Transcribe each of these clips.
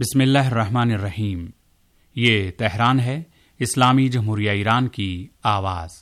बिस्मिल्लाहिर्रहमानिर्रहीम। ये तेहरान है, इस्लामी जमहूरिया ईरान की आवाज़।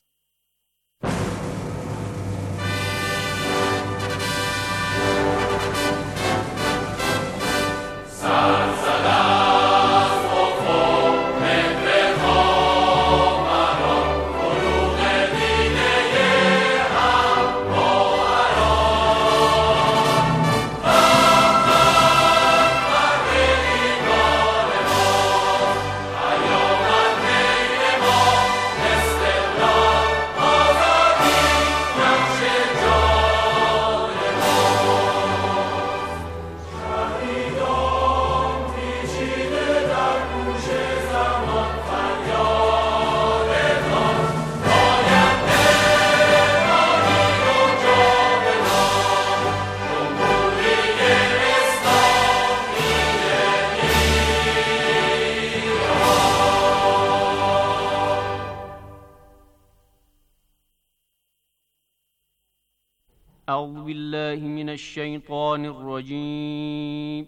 أعوذ بالله من الشيطان الرجيم.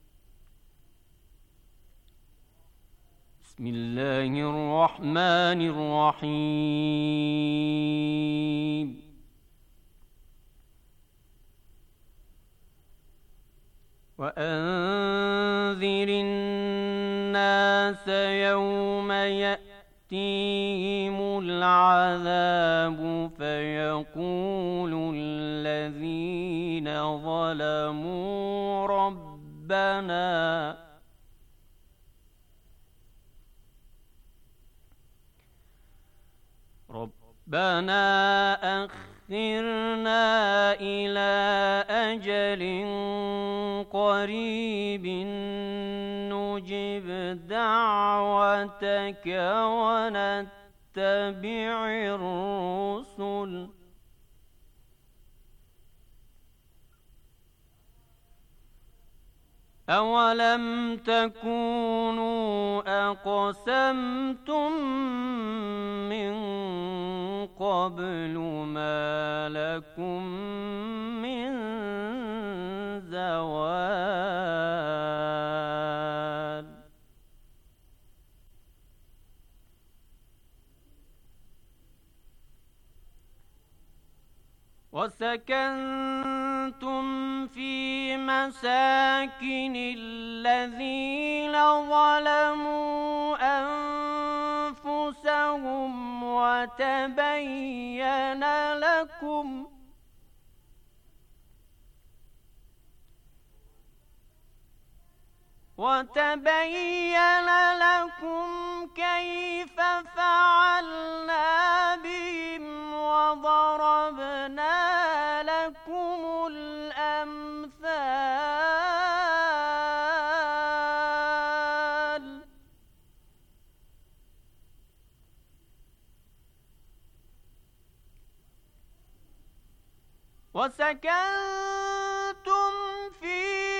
بسم الله الرحمن الرحيم. وأنذر الناس يوم يأتيهم العذاب فيقول الذين ظلموا ربنا أخرنا إلى أجل قريب نجب دعوتك ونتبع الرسل أولم تكونوا أقسمتم من قبل ما لكم من زوال. وسكنتم في مساكن الذين ظلموا أنفسهم وتبين لكم كيف فعلنا بهم وضربنا لكم الأمثال. وسكنتم في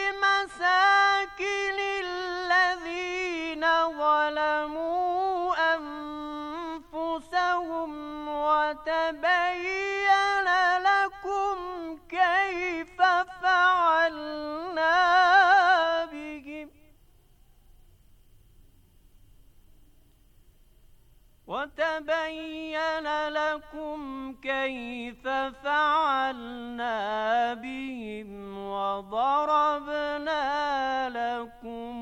مساكن الذين ظلموا أنفسهم وتبين لكم كيف فعلنا بهم وضربنا لكم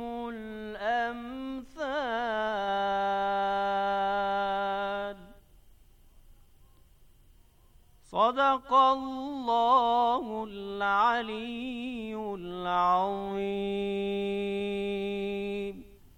الأمثال. صدق الله العلي العظيم.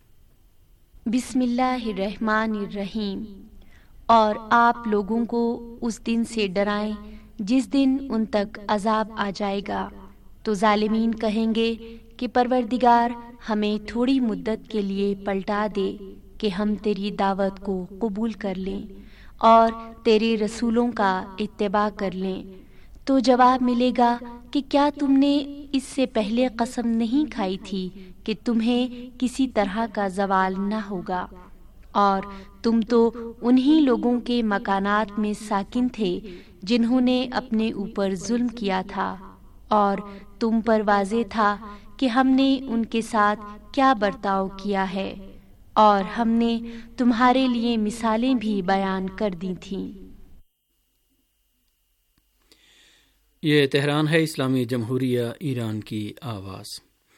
बिस्मिल्लाहिर्रहमानिर्रहीम। और आप लोगों को उस दिन से डराएं जिस दिन उन तक अजाब आ जाएगा तो जालिमीन कहेंगे कि परवरदिगार हमें थोड़ी मुद्दत के लिए पलटा दे कि हम तेरी दावत को कबूल कर लें और तेरे रसूलों का इत्तिबा कर लें। तो जवाब मिलेगा कि क्या तुमने इससे पहले कसम नहीं खाई थी कि तुम्हें किसी तरह का ज़वाल न होगा, और तुम तो उन्हीं लोगों के मकानात में साकिन थे जिन्होंने अपने ऊपर जुल्म किया था, और तुम पर वाज़े था کہ ہم نے ان کے ساتھ کیا برتاؤ کیا ہے، اور ہم نے تمہارے لیے مثالیں بھی بیان کر دی تھیں۔ یہ تہران ہے، اسلامی جمہوریہ ایران کی آواز۔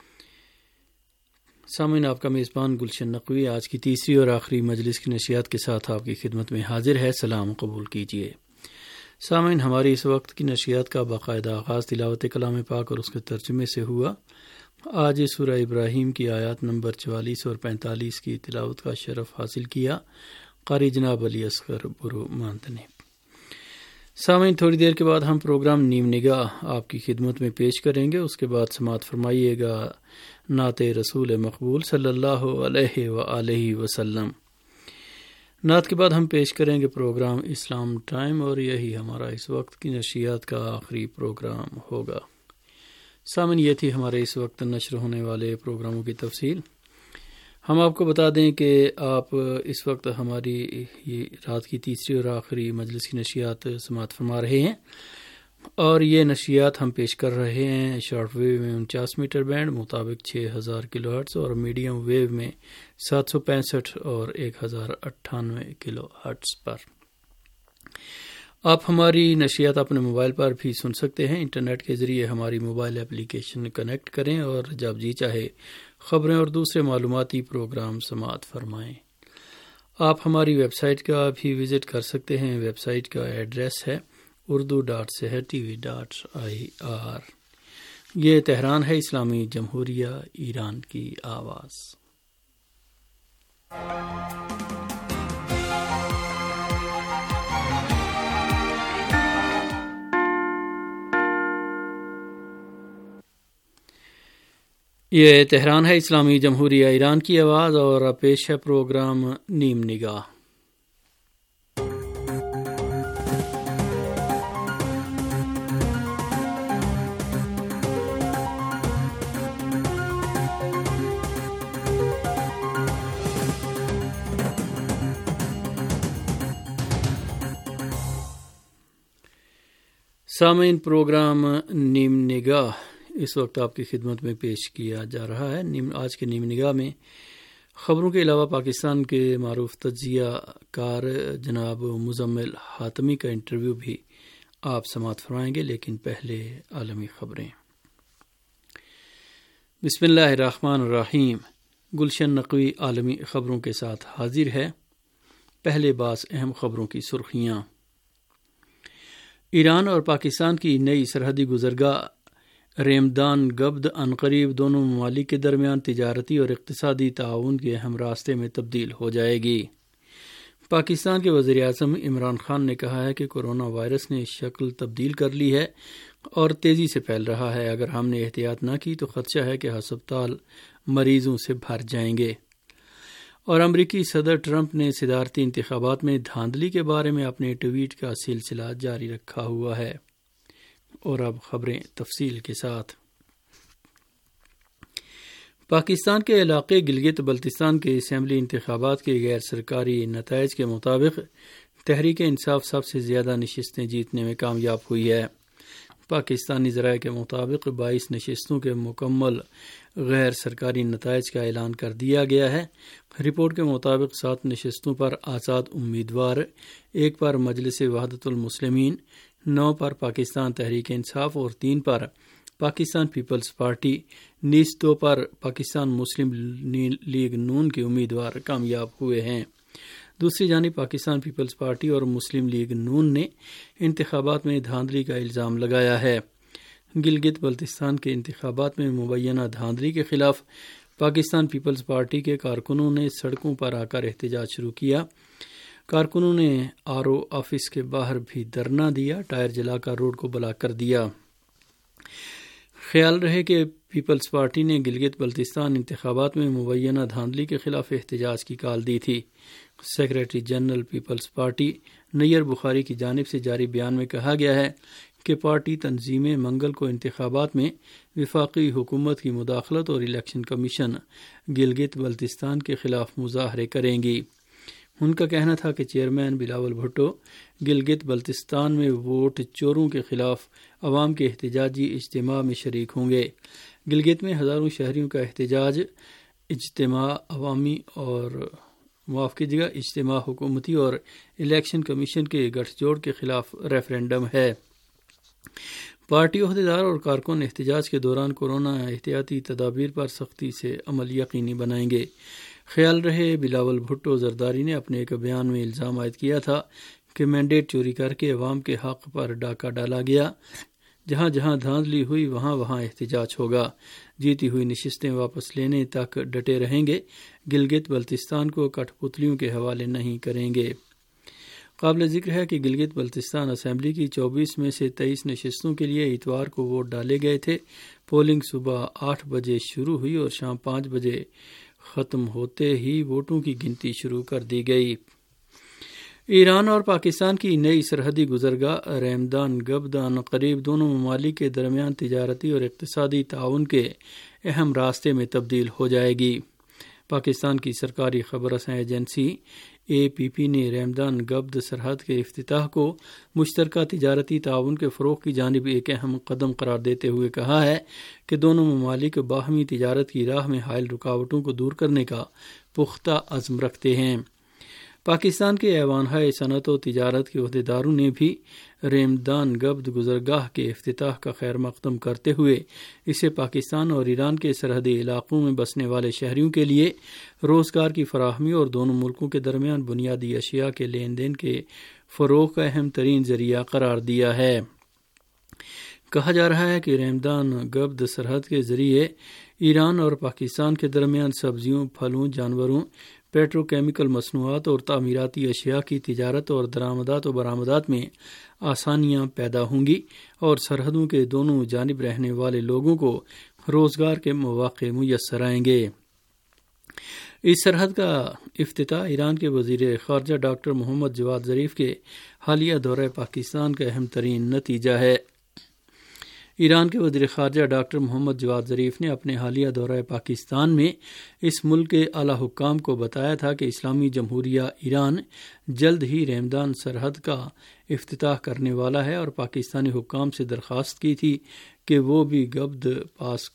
سامعین، آپ کا میزبان گلشن نقوی آج کی تیسری اور آخری مجلس کی نشریات کے ساتھ آپ کی خدمت میں حاضر ہے۔ سلام قبول کیجیے۔ سامعین، ہماری اس وقت کی نشریات کا باقاعدہ آغاز تلاوت کلام پاک اور اس کے ترجمے سے ہوا۔ آج سورہ ابراہیم کی آیات نمبر 44 اور 45 کی تلاوت کا شرف حاصل کیا قاری جناب علی اصغر برو ماند نے۔ سامعین، تھوڑی دیر کے بعد ہم پروگرام نیم نگاہ آپ کی خدمت میں پیش کریں گے۔ اس کے بعد سماعت فرمائیے گا نعت رسول مقبول صلی اللہ علیہ وآلہ وسلم۔ نعت کے بعد ہم پیش کریں گے پروگرام اسلام ٹائم، اور یہی ہمارا اس وقت کی نشریات کا آخری پروگرام ہوگا۔ سامعین، یہ تھی ہمارے اس وقت نشر ہونے والے پروگراموں کی تفصیل۔ ہم آپ کو بتا دیں کہ آپ اس وقت ہماری یہ رات کی تیسری اور آخری مجلس کی نشریات سماعت فرما رہے ہیں، اور یہ نشریات ہم پیش کر رہے ہیں شارٹ ویو میں 49 میٹر بینڈ مطابق 6000 کلو ہرٹز، اور میڈیم ویو میں 765 اور 1098 کلو ہرٹز پر۔ آپ ہماری نشریات اپنے موبائل پر بھی سن سکتے ہیں۔ انٹرنیٹ کے ذریعے ہماری موبائل اپلیکیشن کنیکٹ کریں اور جب جی چاہے خبریں اور دوسرے معلوماتی پروگرام سماعت فرمائیں۔ آپ ہماری ویب سائٹ کا بھی وزٹ کر سکتے ہیں۔ ویب سائٹ کا ایڈریس ہے urdu.sehertv.ir۔ یہ تہران ہے، اسلامی جمہوریہ ایران کی آواز۔ یہ تہران ہے، اسلامی جمہوریہ ایران کی آواز، اور پیش ہے پروگرام نیم نگاہ۔ سامعین، پروگرام نیم نگاہ اس وقت آپ کی خدمت میں پیش کیا جا رہا ہے۔ آج کے نیم نگاہ میں خبروں کے علاوہ پاکستان کے معروف تجزیہ کار جناب مزمل حاتمی کا انٹرویو بھی آپ سماعت فرمائیں گے، لیکن پہلے عالمی خبریں۔ بسم اللہ الرحمن الرحیم۔ گلشن نقوی عالمی خبروں کے ساتھ حاضر ہے۔ پہلے بعض اہم خبروں کی سرخیاں۔ ایران اور پاکستان کی نئی سرحدی گزرگاہ ریمدان گبد عنقریب دونوں ممالک کے درمیان تجارتی اور اقتصادی تعاون کے اہم راستے میں تبدیل ہو جائے گی۔ پاکستان کے وزیر اعظم عمران خان نے کہا ہے کہ کورونا وائرس نے شکل تبدیل کر لی ہے اور تیزی سے پھیل رہا ہے۔ اگر ہم نے احتیاط نہ کی تو خدشہ ہے کہ ہسپتال مریضوں سے بھر جائیں گے۔ اور امریکی صدر ٹرمپ نے صدارتی انتخابات میں دھاندلی کے بارے میں اپنے ٹویٹ کا سلسلہ جاری رکھا ہوا ہے۔ اور اب خبریں تفصیل کے ساتھ۔ پاکستان کے علاقے گلگت بلتستان کے اسمبلی انتخابات کے غیر سرکاری نتائج کے مطابق تحریک انصاف سب سے زیادہ نشستیں جیتنے میں کامیاب ہوئی ہے۔ پاکستانی ذرائع کے مطابق 22 نشستوں کے مکمل غیر سرکاری نتائج کا اعلان کر دیا گیا ہے۔ رپورٹ کے مطابق 7 نشستوں پر آزاد امیدوار، 1 پر مجلس وحدت المسلمین، 9 پر پاکستان تحریک انصاف اور 3 پر پاکستان پیپلز پارٹی، نیز 2 پر پاکستان مسلم لیگ نون کے امیدوار کامیاب ہوئے ہیں۔ دوسری جانب پاکستان پیپلز پارٹی اور مسلم لیگ نون نے انتخابات میں دھاندلی کا الزام لگایا ہے۔ گلگت بلتستان کے انتخابات میں مبینہ دھاندلی کے خلاف پاکستان پیپلز پارٹی کے کارکنوں نے سڑکوں پر آ کر احتجاج شروع کیا۔ کارکنوں نے RO آفس کے باہر بھی دھرنا دیا، ٹائر جلا کر روڈ کو بلاک کر دیا۔ خیال رہے کہ پیپلز پارٹی نے گلگت بلتستان انتخابات میں مبینہ دھاندلی کے خلاف احتجاج کی کال دی تھی۔ سیکریٹری جنرل پیپلز پارٹی نیر بخاری کی جانب سے جاری بیان میں کہا گیا ہے کہ پارٹی تنظیمیں منگل کو انتخابات میں وفاقی حکومت کی مداخلت اور الیکشن کمیشن گلگت بلتستان کے خلاف مظاہرے کریں گی۔ ان کا کہنا تھا کہ چیئرمین بلاول بھٹو گلگت بلتستان میں ووٹ چوروں کے خلاف عوام کے احتجاجی اجتماع میں شریک ہوں گے، گلگت میں ہزاروں شہریوں کا احتجاج، اجتماع حکومتی اور الیکشن کمیشن کے گٹھ جوڑ کے خلاف ریفرینڈم ہے۔ پارٹی عہدیدار اور کارکن احتجاج کے دوران کورونا احتیاطی تدابیر پر سختی سے عمل یقینی بنائیں گے۔ خیال رہے بلاول بھٹو زرداری نے اپنے ایک بیان میں الزام عائد کیا تھا کہ مینڈیٹ چوری کر کے عوام کے حق پر ڈاکہ ڈالا گیا، جہاں جہاں دھاندلی ہوئی وہاں وہاں احتجاج ہوگا، جیتی ہوئی نشستیں واپس لینے تک ڈٹے رہیں گے، گلگت بلتستان کو کٹھ پتلیوں کے حوالے نہیں کریں گے۔ قابل ذکر ہے کہ گلگت بلتستان اسمبلی کی 24 میں سے 23 نشستوں کے لیے اتوار کو ووٹ ڈالے گئے تھے۔ پولنگ صبح 8 بجے شروع ہوئی اور شام 5 بجے ختم ہوتے ہی ووٹوں کی گنتی شروع کر دی گئی۔ ایران اور پاکستان کی نئی سرحدی گزرگاہ ریمدان گبدان قریب دونوں ممالک کے درمیان تجارتی اور اقتصادی تعاون کے اہم راستے میں تبدیل ہو جائے گی۔ پاکستان کی سرکاری خبر رساں ایجنسی APP نے ریمدان گبد سرحد کے افتتاح کو مشترکہ تجارتی تعاون کے فروغ کی جانب ایک اہم قدم قرار دیتے ہوئے کہا ہے کہ دونوں ممالک باہمی تجارت کی راہ میں حائل رکاوٹوں کو دور کرنے کا پختہ عزم رکھتے ہیں۔ پاکستان کے ایوان صنعت و تجارت کے عہدیداروں نے بھی ریمدان گبد گزرگاہ کے افتتاح کا خیر مقدم کرتے ہوئے اسے پاکستان اور ایران کے سرحدی علاقوں میں بسنے والے شہریوں کے لیے روزگار کی فراہمی اور دونوں ملکوں کے درمیان بنیادی اشیاء کے لین دین کے فروغ کا اہم ترین ذریعہ قرار دیا ہے۔ کہا جا رہا ہے کہ ریمدان گبد سرحد کے ذریعے ایران اور پاکستان کے درمیان سبزیوں، پھلوں، جانوروں، پیٹرو کیمیکل مصنوعات اور تعمیراتی اشیاء کی تجارت اور درآمدات و برآمدات میں آسانیاں پیدا ہوں گی اور سرحدوں کے دونوں جانب رہنے والے لوگوں کو روزگار کے مواقع میسر آئیں گے۔ اس سرحد کا افتتاح ایران کے وزیر خارجہ ڈاکٹر محمد جواد ظریف کے حالیہ دورہ پاکستان کا اہم ترین نتیجہ ہے۔ ایران کے وزیر خارجہ ڈاکٹر محمد جواد ظریف نے اپنے حالیہ دورہ پاکستان میں اس ملک کے اعلیٰ حکام کو بتایا تھا کہ اسلامی جمہوریہ ایران جلد ہی ریمدان سرحد کا افتتاح کرنے والا ہے اور پاکستانی حکام سے درخواست کی تھی کہ وہ بھی گبد پاس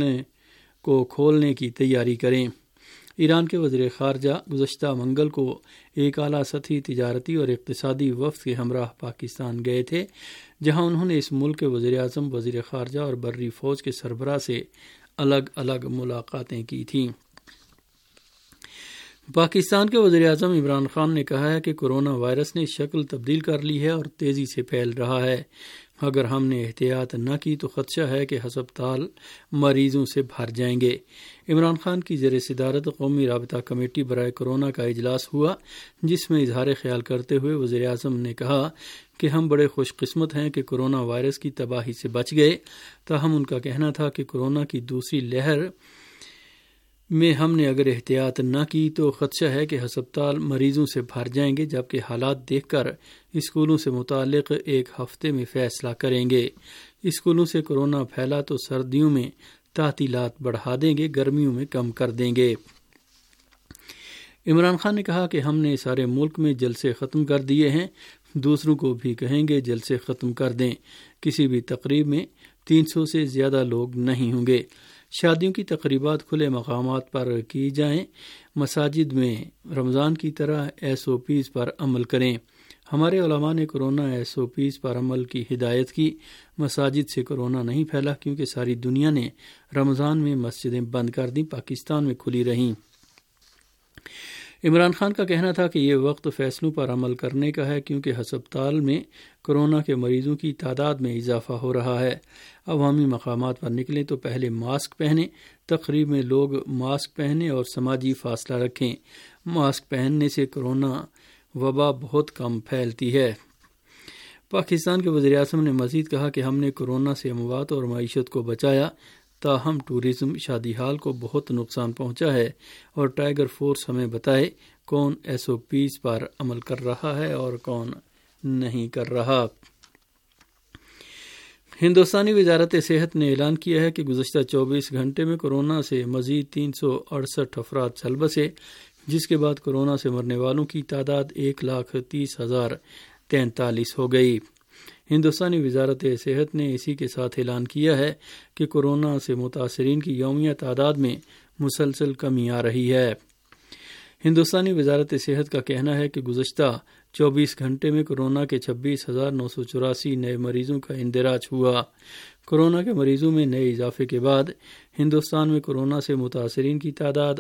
کھولنے کی تیاری کریں۔ ایران کے وزیر خارجہ گزشتہ منگل کو ایک اعلیٰ سطحی تجارتی اور اقتصادی وفد کے ہمراہ پاکستان گئے تھے، جہاں انہوں نے اس ملک کے وزیر اعظم، وزیر خارجہ اور بری فوج کے سربراہ سے الگ الگ ملاقاتیں کی تھیں۔ پاکستان کے وزیر اعظم عمران خان نے کہا ہے کہ کورونا وائرس نے شکل تبدیل کر لی ہے اور تیزی سے پھیل رہا ہے۔ اگر ہم نے احتیاط نہ کی تو خدشہ ہے کہ ہسپتال مریضوں سے بھر جائیں گے۔ عمران خان کی زیر صدارت قومی رابطہ کمیٹی برائے کورونا کا اجلاس ہوا، جس میں اظہار خیال کرتے ہوئے وزیر اعظم نے کہا کہ ہم بڑے خوش قسمت ہیں کہ کورونا وائرس کی تباہی سے بچ گئے، تاہم ان کا کہنا تھا کہ کورونا کی دوسری لہر میں ہم نے اگر احتیاط نہ کی تو خدشہ ہے کہ ہسپتال مریضوں سے بھر جائیں گے، جبکہ حالات دیکھ کر اسکولوں سے متعلق ایک ہفتے میں فیصلہ کریں گے۔ اسکولوں سے کورونا پھیلا تو سردیوں میں تعطیلات بڑھا دیں گے، گرمیوں میں کم کر دیں گے۔ عمران خان نے کہا کہ ہم نے سارے ملک میں جلسے ختم کر دیے ہیں، دوسروں کو بھی کہیں گے جلسے ختم کر دیں۔ کسی بھی تقریب میں 300 سے زیادہ لوگ نہیں ہوں گے۔ شادیوں کی تقریبات کھلے مقامات پر کی جائیں۔ مساجد میں رمضان کی طرح SOPs پر عمل کریں۔ ہمارے علماء نے کورونا SOPs پر عمل کی ہدایت کی۔ مساجد سے کورونا نہیں پھیلا کیونکہ ساری دنیا نے رمضان میں مسجدیں بند کر دیں، پاکستان میں کھلی رہیں۔ عمران خان کا کہنا تھا کہ یہ وقت فیصلوں پر عمل کرنے کا ہے کیونکہ ہسپتال میں کورونا کے مریضوں کی تعداد میں اضافہ ہو رہا ہے۔ عوامی مقامات پر نکلیں تو پہلے ماسک پہنیں، تقریب میں لوگ ماسک پہنیں اور سماجی فاصلہ رکھیں۔ ماسک پہننے سے کورونا وبا بہت کم پھیلتی ہے۔ پاکستان کے وزیر اعظم نے مزید کہا کہ ہم نے کورونا سے اموات اور معیشت کو بچایا، تاہم ٹورزم، شادی ہال کو بہت نقصان پہنچا ہے اور ٹائیگر فورس ہمیں بتائے کون SOPs پر عمل کر رہا ہے اور کون نہیں کر رہا۔ ہندوستانی وزارت صحت نے اعلان کیا ہے کہ گزشتہ 24 گھنٹے میں کورونا سے مزید 368 افراد چل بسے، جس کے بعد کورونا سے مرنے والوں کی تعداد 1,30,043 ہو گئی۔ ہندوستانی وزارت صحت نے اسی کے ساتھ اعلان کیا ہے کہ کورونا سے متاثرین کی یومیہ تعداد میں مسلسل کمی آ رہی ہے۔ ہندوستانی وزارت صحت کا کہنا ہے کہ گزشتہ 24 گھنٹے میں کورونا کے 26,984 نئے مریضوں کا اندراج ہوا۔ کورونا کے مریضوں میں نئے اضافے کے بعد ہندوستان میں کورونا سے متاثرین کی تعداد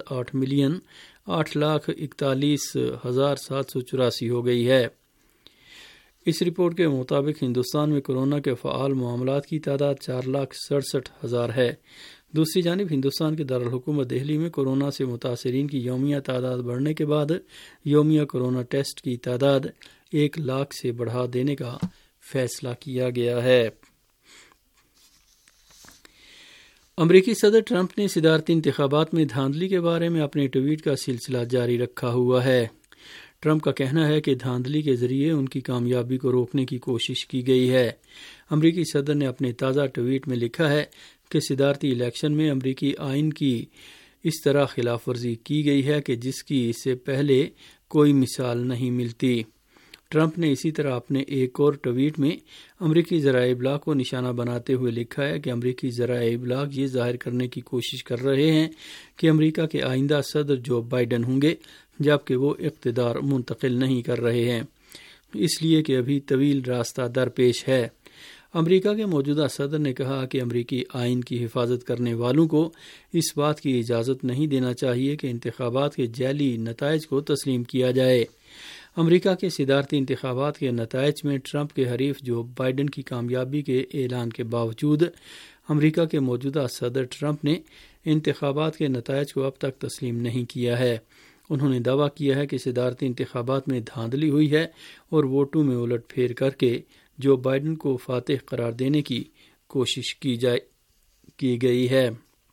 8,08,41,784 ہو گئی ہے۔ اس رپورٹ کے مطابق ہندوستان میں کورونا کے فعال معاملات کی تعداد 4,67,000 ہے۔ دوسری جانب ہندوستان کے دارالحکومت دہلی میں کورونا سے متاثرین کی یومیہ تعداد بڑھنے کے بعد یومیہ کورونا ٹیسٹ کی تعداد 1 لاکھ سے بڑھا دینے کا فیصلہ کیا گیا ہے۔ امریکی صدر ٹرمپ نے صدارتی انتخابات میں دھاندلی کے بارے میں اپنے ٹویٹ کا سلسلہ جاری رکھا ہوا ہے۔ ٹرمپ کا کہنا ہے کہ دھاندلی کے ذریعے ان کی کامیابی کو روکنے کی کوشش کی گئی ہے۔ امریکی صدر نے اپنے تازہ ٹویٹ میں لکھا ہے کہ صدارتی الیکشن میں امریکی آئین کی اس طرح خلاف ورزی کی گئی ہے کہ جس کی اس سے پہلے کوئی مثال نہیں ملتی۔ ٹرمپ نے اسی طرح اپنے ایک اور ٹویٹ میں امریکی ذرائع ابلاغ کو نشانہ بناتے ہوئے لکھا ہے کہ امریکی ذرائع ابلاغ یہ ظاہر کرنے کی کوشش کر رہے ہیں کہ امریکہ کے آئندہ صدر جو بائیڈن ہوں گے، جبکہ وہ اقتدار منتقل نہیں کر رہے ہیں، اس لیے کہ ابھی طویل راستہ درپیش ہے۔ امریکہ کے موجودہ صدر نے کہا کہ امریکی آئین کی حفاظت کرنے والوں کو اس بات کی اجازت نہیں دینا چاہیے کہ انتخابات کے جعلی نتائج کو تسلیم کیا جائے۔ امریکہ کے صدارتی انتخابات کے نتائج میں ٹرمپ کے حریف جو بائیڈن کی کامیابی کے اعلان کے باوجود امریکہ کے موجودہ صدر ٹرمپ نے انتخابات کے نتائج کو اب تک تسلیم نہیں کیا ہے۔ انہوں نے دعویٰ کیا ہے کہ صدارتی انتخابات میں دھاندلی ہوئی ہے اور ووٹوں میں الٹ پھیر کر کے جو بائیڈن کو فاتح قرار دینے کی کوشش کی گئی ہے۔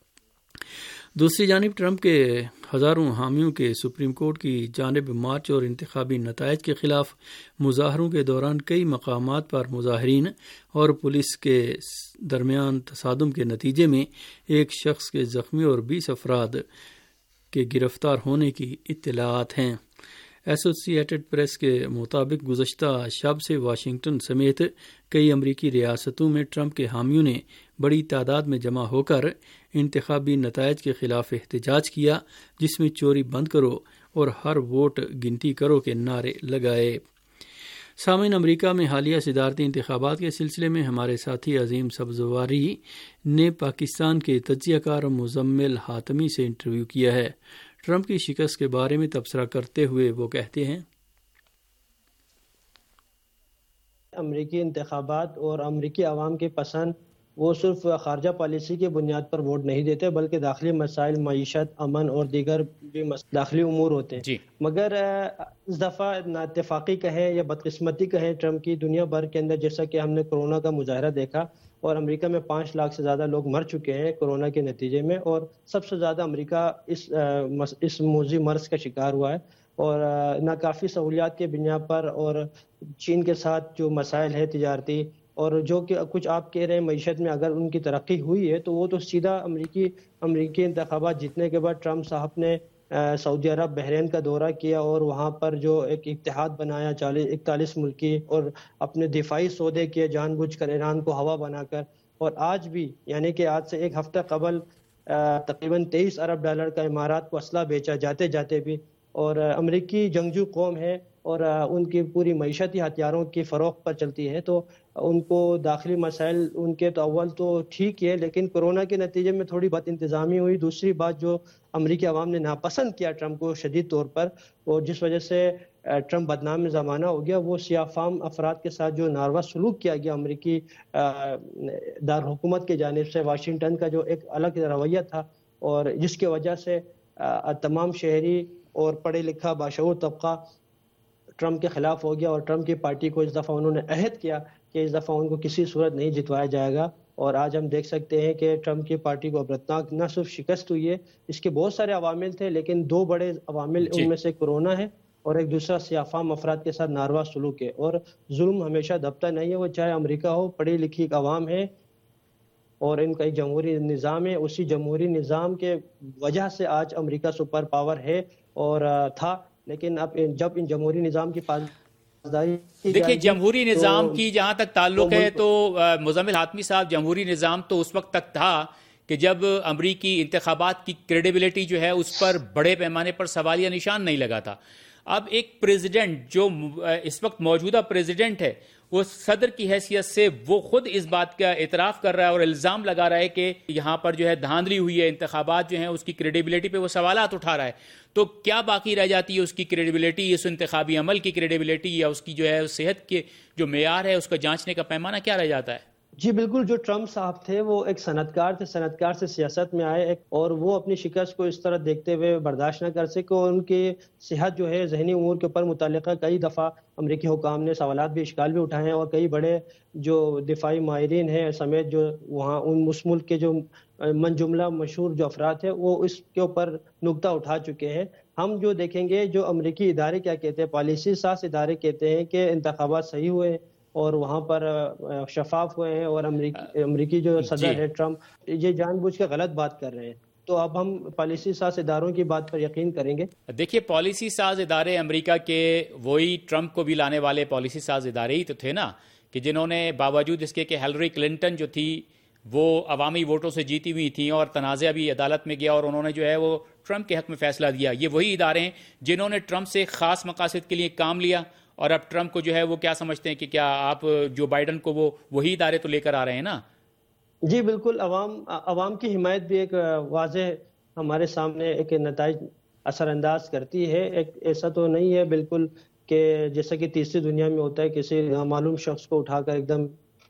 دوسری جانب ٹرمپ کے ہزاروں حامیوں کے سپریم کورٹ کی جانب مارچ اور انتخابی نتائج کے خلاف مظاہروں کے دوران کئی مقامات پر مظاہرین اور پولیس کے درمیان تصادم کے نتیجے میں ایک شخص کے زخمی اور 20 افراد کے گرفتار ہونے کی اطلاعات ہیں۔ ایسوسی ایٹڈ پریس کے مطابق گزشتہ شب سے واشنگٹن سمیت کئی امریکی ریاستوں میں ٹرمپ کے حامیوں نے بڑی تعداد میں جمع ہو کر انتخابی نتائج کے خلاف احتجاج کیا، جس میں چوری بند کرو اور ہر ووٹ گنتی کرو کے نعرے لگائے۔ سامعین، امریکہ میں حالیہ صدارتی انتخابات کے سلسلے میں ہمارے ساتھی عظیم سبزواری نے پاکستان کے تجزیہ کار مزمل حاتمی سے انٹرویو کیا ہے۔ ٹرمپ کی شکست کے بارے میں تبصرہ کرتے ہوئے وہ کہتے ہیں: امریکی انتخابات اور امریکی عوام کے پسند وہ صرف خارجہ پالیسی کی بنیاد پر ووٹ نہیں دیتے، بلکہ داخلی مسائل، معیشت، امن اور دیگر بھی داخلی امور ہوتے ہیں۔ مگر اس دفعہ نااتفاقی کہیں یا بدقسمتی کہیں ٹرمپ کی، دنیا بھر کے اندر جیسا کہ ہم نے کورونا کا مظاہرہ دیکھا اور امریکہ میں 5 لاکھ سے زیادہ لوگ مر چکے ہیں کورونا کے نتیجے میں، اور سب سے زیادہ امریکہ اس موذی مرض کا شکار ہوا ہے، اور ناکافی سہولیات کے بنا پر اور چین کے ساتھ جو مسائل ہے تجارتی، اور جو کہ کچھ آپ کہہ رہے ہیں معیشت میں اگر ان کی ترقی ہوئی ہے تو وہ تو سیدھا امریکی انتخابات جیتنے کے بعد ٹرمپ صاحب نے سعودی عرب، بحرین کا دورہ کیا اور وہاں پر جو ایک اتحاد بنایا 41 ملکی، اور اپنے دفاعی سودے کیے جان بوجھ کر ایران کو ہوا بنا کر، اور آج بھی یعنی کہ آج سے ایک ہفتہ قبل تقریباً $23 ارب کا امارات کو اسلحہ بیچا جاتے بھی، اور امریکی جنگجو قوم ہے اور ان کی پوری معیشتی ہتھیاروں کی فروخت پر چلتی ہے، تو ان کو داخلی مسائل ان کے تو اول تو ٹھیک ہے، لیکن کورونا کے نتیجے میں تھوڑی بد انتظامی ہوئی۔ دوسری بات، جو امریکی عوام نے ناپسند کیا ٹرمپ کو شدید طور پر، اور جس وجہ سے ٹرمپ بدنام زمانہ ہو گیا، وہ سیاہ فام افراد کے ساتھ جو ناروا سلوک کیا گیا امریکی دارالحکومت کی جانب سے، واشنگٹن کا جو ایک الگ رویہ تھا، اور جس کی وجہ سے تمام شہری اور پڑھے لکھا باشعور طبقہ ٹرمپ کے خلاف ہو گیا، اور ٹرمپ کی پارٹی کو اس دفعہ انہوں نے عہد کیا کہ اس دفعہ ان کو کسی صورت نہیں جتوایا جائے گا، اور آج ہم دیکھ سکتے ہیں کہ ٹرمپ کی پارٹی کو عبرتناک نہ صرف شکست ہوئی ہے، اس کے بہت سارے عوامل تھے، لیکن 2 بڑے عوامل ان میں سے کورونا ہے اور ایک دوسرا سیاہ فام افراد کے ساتھ ناروا سلوک ہے، اور ظلم ہمیشہ دبتا نہیں ہے، وہ چاہے امریکہ ہو، پڑھی لکھی عوام ہے اور ان کا ایک جمہوری نظام ہے، اسی جمہوری نظام کے وجہ سے آج امریکہ سپر پاور ہے اور تھا، لیکن اب جب ان جمہوری نظام کی دیکھیے جمہوری نظام کی جہاں تک تعلق ہے تو مزمل حاتمی صاحب، جمہوری نظام تو اس وقت تک تھا کہ جب امریکی انتخابات کی کریڈیبلٹی جو ہے اس پر بڑے پیمانے پر سوالیہ نشان نہیں لگا تھا. اب ایک پریزیڈنٹ جو اس وقت موجودہ پریزیڈنٹ ہے، وہ صدر کی حیثیت سے وہ خود اس بات کا اعتراف کر رہا ہے اور الزام لگا رہا ہے کہ یہاں پر جو ہے دھاندلی ہوئی ہے، انتخابات جو ہیں اس کی کریڈیبلٹی پہ وہ سوالات اٹھا رہا ہے. تو کیا باقی رہ جاتی ہے اس کی کریڈیبلٹی، اس انتخابی عمل کی کریڈیبلٹی، یا اس کی جو ہے صحت کے جو معیار ہے اس کا جانچنے کا پیمانہ کیا رہ جاتا ہے؟ جی بالکل، جو ٹرمپ صاحب تھے وہ ایک صنعتکار تھے، صنعتکار سے سیاست میں آئے، اور وہ اپنی شکست کو اس طرح دیکھتے ہوئے برداشت نہ کر سکے، اور ان کی صحت جو ہے ذہنی امور کے اوپر متعلقہ کئی دفعہ امریکی حکام نے سوالات بھی، اشکال بھی اٹھائے ہیں، اور کئی بڑے جو دفاعی ماہرین ہیں سمیت جو وہاں اس ملک کے جو من جملہ مشہور جو افراد ہیں وہ اس کے اوپر نکتہ اٹھا چکے ہیں. ہم جو دیکھیں گے جو امریکی ادارے کیا کہتے ہیں، پالیسی ساز ادارے کہتے ہیں کہ انتخابات صحیح ہوئے اور وہاں پر شفاف ہوئے ہیں، اور امریکی جو صدر ہے ٹرمپ یہ جان بوجھ کے غلط بات کر رہے ہیں. تو اب ہم پالیسی ساز اداروں کی بات پر یقین کریں گے. دیکھیے پالیسی ساز ادارے امریکہ کے وہی ٹرمپ کو بھی لانے والے پالیسی ساز ادارے ہی تو تھے نا، کہ جنہوں نے باوجود اس کے کہ ہیلری کلنٹن جو تھی وہ عوامی ووٹوں سے جیتی ہوئی تھیں اور تنازع بھی عدالت میں گیا اور انہوں نے جو ہے وہ ٹرمپ کے حق میں فیصلہ دیا. یہ وہی ادارے ہیں جنہوں نے ٹرمپ سے خاص مقاصد کے لیے کام لیا، اور اب ٹرمپ کو جو ہے وہ کیا سمجھتے ہیں کہ کیا آپ جو بائیڈن کو وہ وہی ادارے تو لے کر آ رہے ہیں نا. جی بالکل، عوام کی حمایت بھی ایک واضح ہمارے سامنے ایک نتائج اثر انداز کرتی ہے. ایک ایسا تو نہیں ہے بالکل کہ جیسا کہ تیسری دنیا میں ہوتا ہے کسی معلوم شخص کو اٹھا کر ایک دم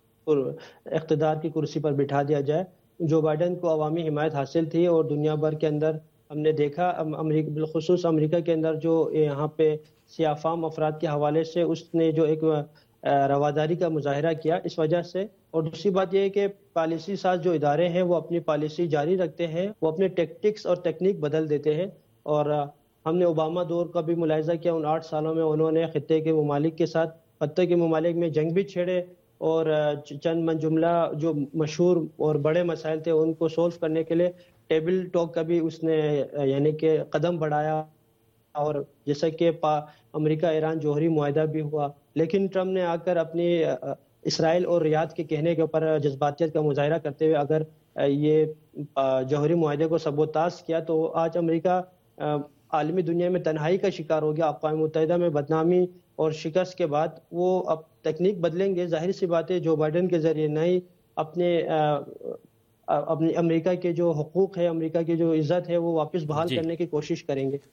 اقتدار کی کرسی پر بٹھا دیا جائے. جو بائیڈن کو عوامی حمایت حاصل تھی، اور دنیا بھر کے اندر ہم نے دیکھا بالخصوص امریکہ کے اندر جو یہاں پہ سیاہ فام افراد کے حوالے سے اس نے جو ایک رواداری کا مظاہرہ کیا اس وجہ سے. اور دوسری بات یہ ہے کہ پالیسی ساز جو ادارے ہیں وہ اپنی پالیسی جاری رکھتے ہیں، وہ اپنے ٹیکٹکس اور ٹیکنیک بدل دیتے ہیں. اور ہم نے اوباما دور کا بھی ملاحظہ کیا، ان 8 سالوں میں انہوں نے خطے کے ممالک کے ساتھ، خطے کے ممالک میں جنگ بھی چھیڑے، اور چند من جملہ جو مشہور اور بڑے مسائل تھے ان کو سولو کرنے کے لیے ٹیبل ٹاک کا بھی اس نے یعنی کہ قدم بڑھایا. اور جیسا کہ امریکہ ایران جوہری معاہدہ بھی ہوا، لیکن ٹرمپ نے آ کر اپنی اسرائیل اور ریاض کے کہنے کے اوپر جذباتیت کا مظاہرہ کرتے ہوئے اگر یہ جوہری معاہدے کو سبوتاژ کیا، تو آج امریکہ عالمی دنیا میں تنہائی کا شکار ہو گیا. اقوام متحدہ میں بدنامی اور شکست کے بعد وہ اب تکنیک بدلیں گے. ظاہر سی بات ہے جو بائیڈن کے ذریعے نئی اپنے امریکہ کے جو حقوق ہے، امریکہ کی جو عزت ہے وہ واپس بحال کرنے کی کوشش کریں گے.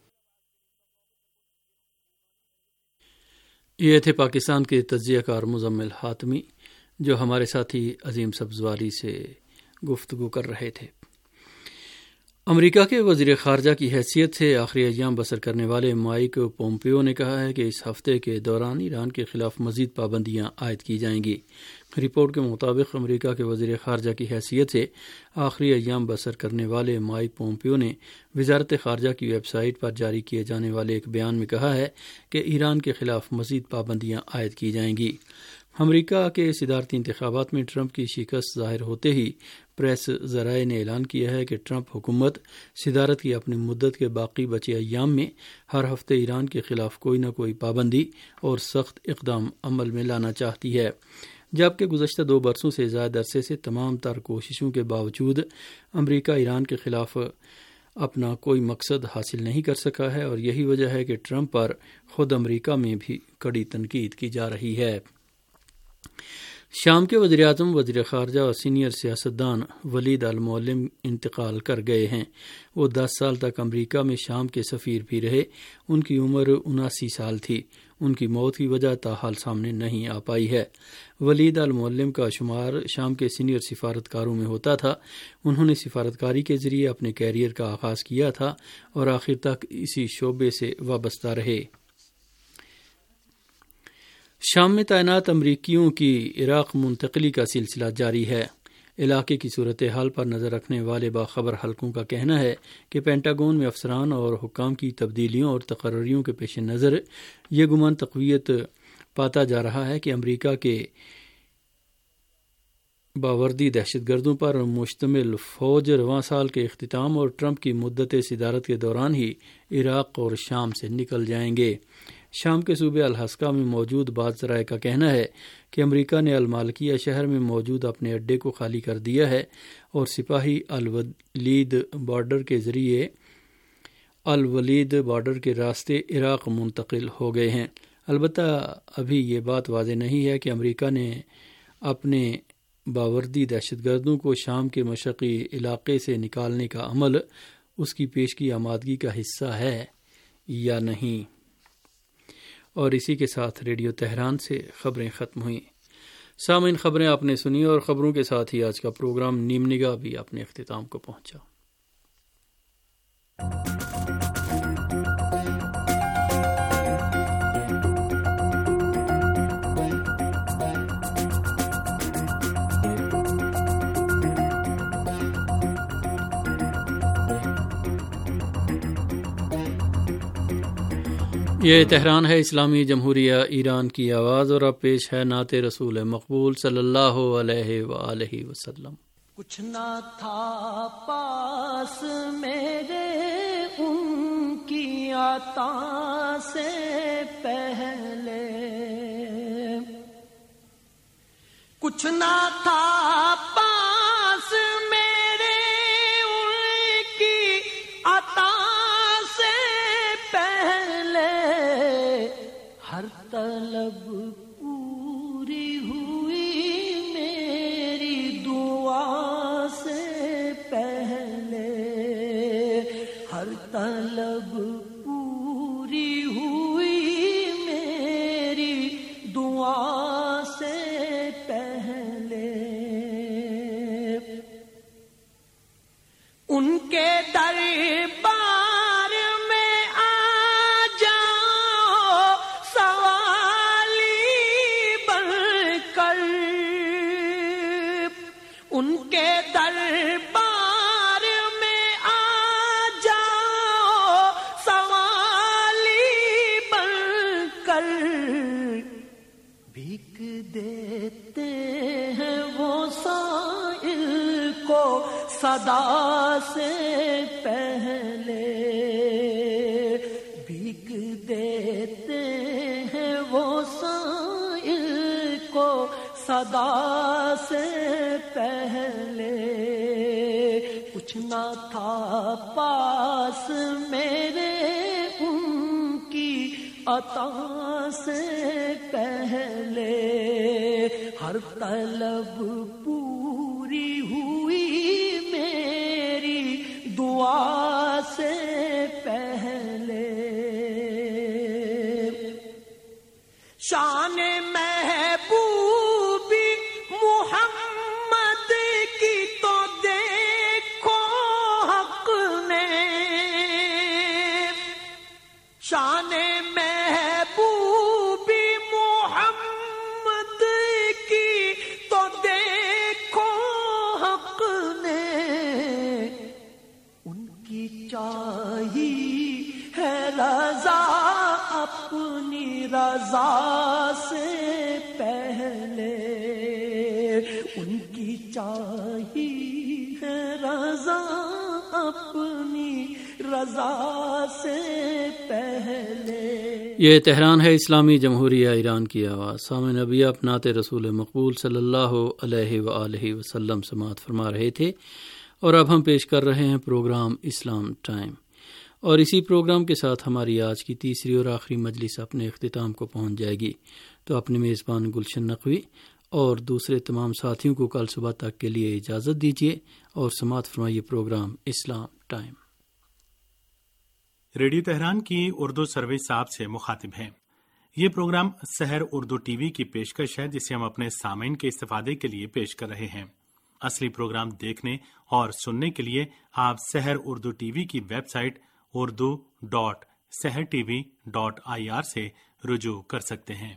یہ تھے پاکستان کے تجزیہ کار مزمل حاتمی جو ہمارے ساتھی عظیم سبزواری سے گفتگو کر رہے تھے. امریکہ کے وزیر خارجہ کی حیثیت سے آخری ایام بسر کرنے والے مائک پومپیو نے کہا ہے کہ اس ہفتے کے دوران ایران کے خلاف مزید پابندیاں عائد کی جائیں گی. رپورٹ کے مطابق امریکہ کے وزیر خارجہ کی حیثیت سے آخری ایام بسر کرنے والے مائک پومپیو نے وزارت خارجہ کی ویب سائٹ پر جاری کیے جانے والے ایک بیان میں کہا ہے کہ ایران کے خلاف مزید پابندیاں عائد کی جائیں گی. امریکہ کے صدارتی انتخابات میں ٹرمپ کی شکست ظاہر ہوتے ہی پریس ذرائع نے اعلان کیا ہے کہ ٹرمپ حکومت صدارت کی اپنی مدت کے باقی بچے ایام میں ہر ہفتے ایران کے خلاف کوئی نہ کوئی پابندی اور سخت اقدام عمل میں لانا چاہتی ہے. جبکہ گزشتہ 2 برسوں سے زائد عرصے سے تمام تر کوششوں کے باوجود امریکہ ایران کے خلاف اپنا کوئی مقصد حاصل نہیں کر سکا ہے، اور یہی وجہ ہے کہ ٹرمپ پر خود امریکہ میں بھی کڑی تنقید کی جا رہی ہے. شام کے وزیر اعظم، وزیر خارجہ اور سینئر سیاستدان ولید المعلم انتقال کر گئے ہیں. وہ 10 سال تک امریکہ میں شام کے سفیر بھی رہے. ان کی عمر 79 سال تھی. ان کی موت کی وجہ تاحال سامنے نہیں آ پائی ہے. ولید المعلم کا شمار شام کے سینئر سفارتکاروں میں ہوتا تھا. انہوں نے سفارتکاری کے ذریعے اپنے کیریئر کا آغاز کیا تھا اور آخر تک اسی شعبے سے وابستہ رہے. شام میں تعینات امریکیوں کی عراق منتقلی کا سلسلہ جاری ہے. علاقے کی صورتحال پر نظر رکھنے والے باخبر حلقوں کا کہنا ہے کہ پینٹاگون میں افسران اور حکام کی تبدیلیوں اور تقرریوں کے پیش نظر یہ گمان تقویت پاتا جا رہا ہے کہ امریکہ کے باوردی دہشت گردوں پر مشتمل فوج رواں سال کے اختتام اور ٹرمپ کی مدت صدارت کے دوران ہی عراق اور شام سے نکل جائیں گے۔ شام کے صوبے الحسکہ میں موجود بعض ذرائع کا کہنا ہے کہ امریکہ نے المالکیہ شہر میں موجود اپنے اڈے کو خالی کر دیا ہے اور سپاہی الولید بارڈر کے راستے عراق منتقل ہو گئے ہیں۔ البتہ ابھی یہ بات واضح نہیں ہے کہ امریکہ نے اپنے باوردی دہشت گردوں کو شام کے مشرقی علاقے سے نکالنے کا عمل اس کی پیشگی آمادگی کا حصہ ہے یا نہیں۔ اور اسی کے ساتھ ریڈیو تہران سے خبریں ختم ہوئیں۔ سامعین، خبریں آپ نے سنی اور خبروں کے ساتھ ہی آج کا پروگرام نیم نگاہ بھی اپنے اختتام کو پہنچا۔ یہ تہران ہے، اسلامی جمہوریہ ایران کی آواز، اور اب پیش ہے نعت رسول مقبول صلی اللہ علیہ وآلہ وسلم۔ کچھ نہ تھا پاس میرے ان کی عطا سے پہلے، کچھ نہ تھا پاس میرے ان کی عطا سے پہلے، ہر طلب پوری ہوئی میری دعا سے پہلے، ہر طلب پوری ہوئی میری دعا سے پہلے، ان کے دربار میں آ جاؤ سوالی بن کر، ان کے دربار میں آ جاؤ سوالی بن کر، بھیک دیتے ہیں وہ سائل کو صدا سے پہلے، بھیک دیتے ہیں وہ سائل کو صدا سے پہلے، کچھ نہ تھا پاس میرے ان کی عطا سے پہلے، ہر طلب پوری ہوئی میری دعا سے پہلے، شان محبوبی محمد کی تو دیکھو حق نے، شان محبوبی محمد کی تو دیکھو حق نے، ان کی چاہی ہے رضا اپنی رضا سے پہلے، ان کی چاہی ہے رضا اپنی رضا سے پہلے۔ یہ تہران ہے، اسلامی جمہوریہ ایران کی آواز۔ سامع نبی نعت رسول مقبول صلی اللہ علیہ وآلہ وسلم سماعت فرما رہے تھے، اور اب ہم پیش کر رہے ہیں پروگرام اسلام ٹائم، اور اسی پروگرام کے ساتھ ہماری آج کی تیسری اور آخری مجلس اپنے اختتام کو پہنچ جائے گی۔ تو اپنے میزبان گلشن نقوی اور دوسرے تمام ساتھیوں کو کل صبح تک کے لیے اجازت دیجیے اور سماعت فرمائیے پروگرام اسلام ٹائم۔ ریڈیو تہران کی اردو سروس آپ سے مخاطب ہیں۔ یہ programme Sahar Urdu T V کی پیشکش ہے، جسے ہم اپنے سامعین کے استفادے کے لیے پیش کر رہے ہیں۔ اصلی پروگرام دیکھنے اور سننے کے لیے آپ سحر اردو ٹی وی کی ویب سائٹ urdu.sehrtv.ir سے رجوع کر سکتے ہیں۔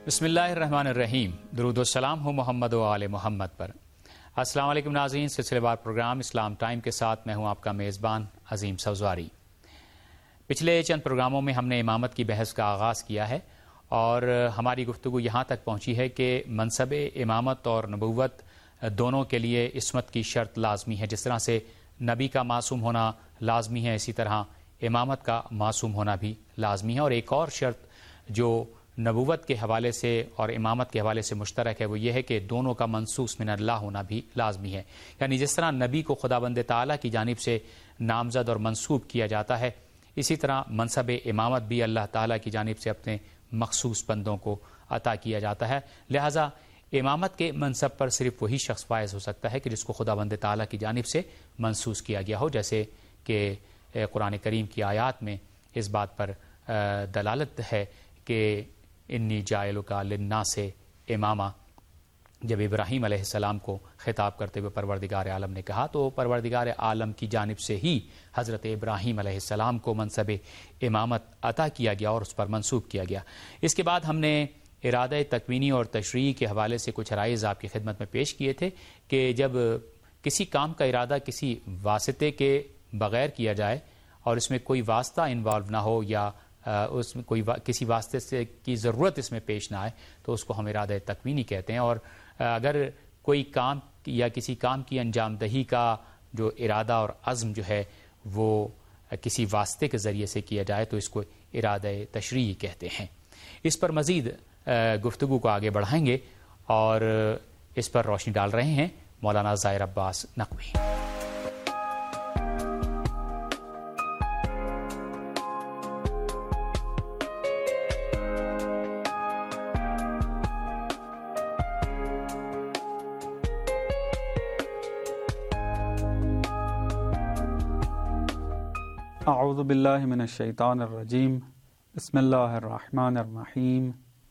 بسم اللہ الرحمن الرحیم. درود و سلام ہو محمد و آل محمد پر. السلام علیکم ناظرین، سلسلے وار پروگرام اسلام ٹائم کے ساتھ میں ہوں آپ کا میزبان عظیم سوزواری. پچھلے چند پروگراموں میں ہم نے امامت کی بحث کا آغاز کیا ہے اور ہماری گفتگو یہاں تک پہنچی ہے کہ منصب امامت اور نبوت دونوں کے لیے عصمت کی شرط لازمی ہے. جس طرح سے نبی کا معصوم ہونا لازمی ہے، اسی طرح امامت کا معصوم ہونا بھی لازمی ہے. اور ایک اور شرط جو نبوت کے حوالے سے اور امامت کے حوالے سے مشترک ہے وہ یہ ہے کہ دونوں کا منصوص من اللہ ہونا بھی لازمی ہے. یعنی جس طرح نبی کو خداوند تعالیٰ کی جانب سے نامزد اور منصوب کیا جاتا ہے، اسی طرح منصب امامت بھی اللہ تعالیٰ کی جانب سے اپنے مخصوص بندوں کو عطا کیا جاتا ہے. لہٰذا امامت کے منصب پر صرف وہی شخص فائز ہو سکتا ہے کہ جس کو خداوند تعالیٰ کی جانب سے منصوص کیا گیا ہو، جیسے کہ قرآن کریم کی آیات میں اس بات پر دلالت ہے کہ انی جاعلک للناس اماما. جب ابراہیم علیہ السلام کو خطاب کرتے ہوئے پروردگار عالم نے کہا تو پروردگار عالم کی جانب سے ہی حضرت ابراہیم علیہ السلام کو منصب امامت عطا کیا گیا اور اس پر منصوب کیا گیا. اس کے بعد ہم نے ارادہ تکوینی اور تشریعی کے حوالے سے کچھ رائز آپ کی خدمت میں پیش کیے تھے کہ جب کسی کام کا ارادہ کسی واسطے کے بغیر کیا جائے اور اس میں کوئی واسطہ انوالو نہ ہو یا اس میں کسی واسطے سے کی ضرورت اس میں پیش نہ آئے تو اس کو ہم ارادہ تکوینی کہتے ہیں. اور اگر کوئی کام یا کسی کام کی انجام دہی کا جو ارادہ اور عزم جو ہے وہ کسی واسطے کے ذریعے سے کیا جائے تو اس کو ارادہ تشریعی کہتے ہیں. اس پر مزید گفتگو کو آگے بڑھائیں گے اور اس پر روشنی ڈال رہے ہیں مولانا ظاہر عباس نقوی. اعوذ باللہ من الشیطان الرجیم. بسم اللہ الرحمن الرحیم.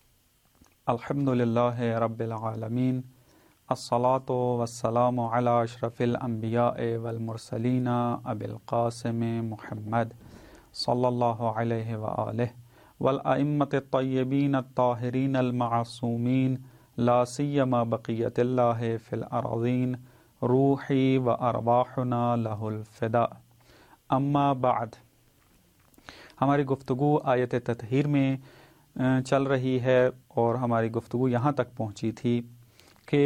الحمد للہ رب العالمین. الصلاۃ والسلام علی اشرف الانبیاء والمرسلین ابی القاسم محمد صلی اللہ علیہ وآلہ والائمۃ الطیبین الطاہرین المعصومین لا سیما بقیت اللہ فی الارضین روحی و ارواحنا لہ الفداء. اما بعد، ہماری گفتگو آیت تطہیر میں چل رہی ہے اور ہماری گفتگو یہاں تک پہنچی تھی کہ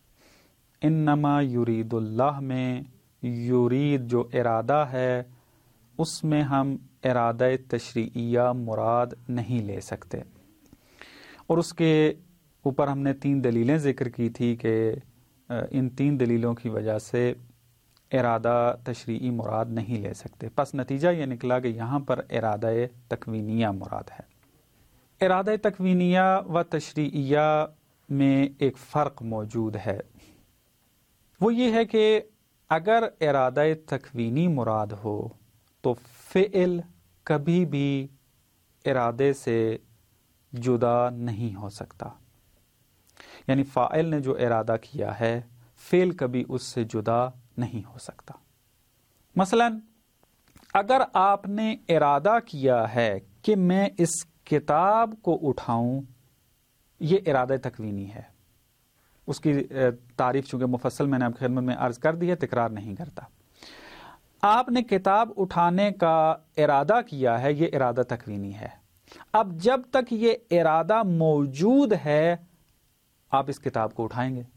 انما یرید اللہ میں یرید جو ارادہ ہے اس میں ہم ارادہ تشریعیہ مراد نہیں لے سکتے. اور اس کے اوپر ہم نے 3 دلیلیں ذکر کی تھی کہ ان 3 دلیلوں کی وجہ سے ارادہ تشریعی مراد نہیں لے سکتے. پس نتیجہ یہ نکلا کہ یہاں پر ارادہ تکوینیہ مراد ہے. ارادہ تکوینیہ و تشریعیہ میں ایک فرق موجود ہے. وہ یہ ہے کہ اگر ارادہ تکوینی مراد ہو تو فعل کبھی بھی ارادے سے جدا نہیں ہو سکتا. یعنی فاعل نے جو ارادہ کیا ہے فعل کبھی اس سے جدا نہیں ہو سکتا. مثلا اگر آپ نے ارادہ کیا ہے کہ میں اس کتاب کو اٹھاؤں، یہ ارادہ تکوینی ہے. اس کی تعریف چونکہ مفصل میں نے آپ کی خدمت میں عرض کر دی ہے، تکرار نہیں کرتا. آپ نے کتاب اٹھانے کا ارادہ کیا ہے، یہ ارادہ تکوینی ہے. اب جب تک یہ ارادہ موجود ہے آپ اس کتاب کو اٹھائیں گے.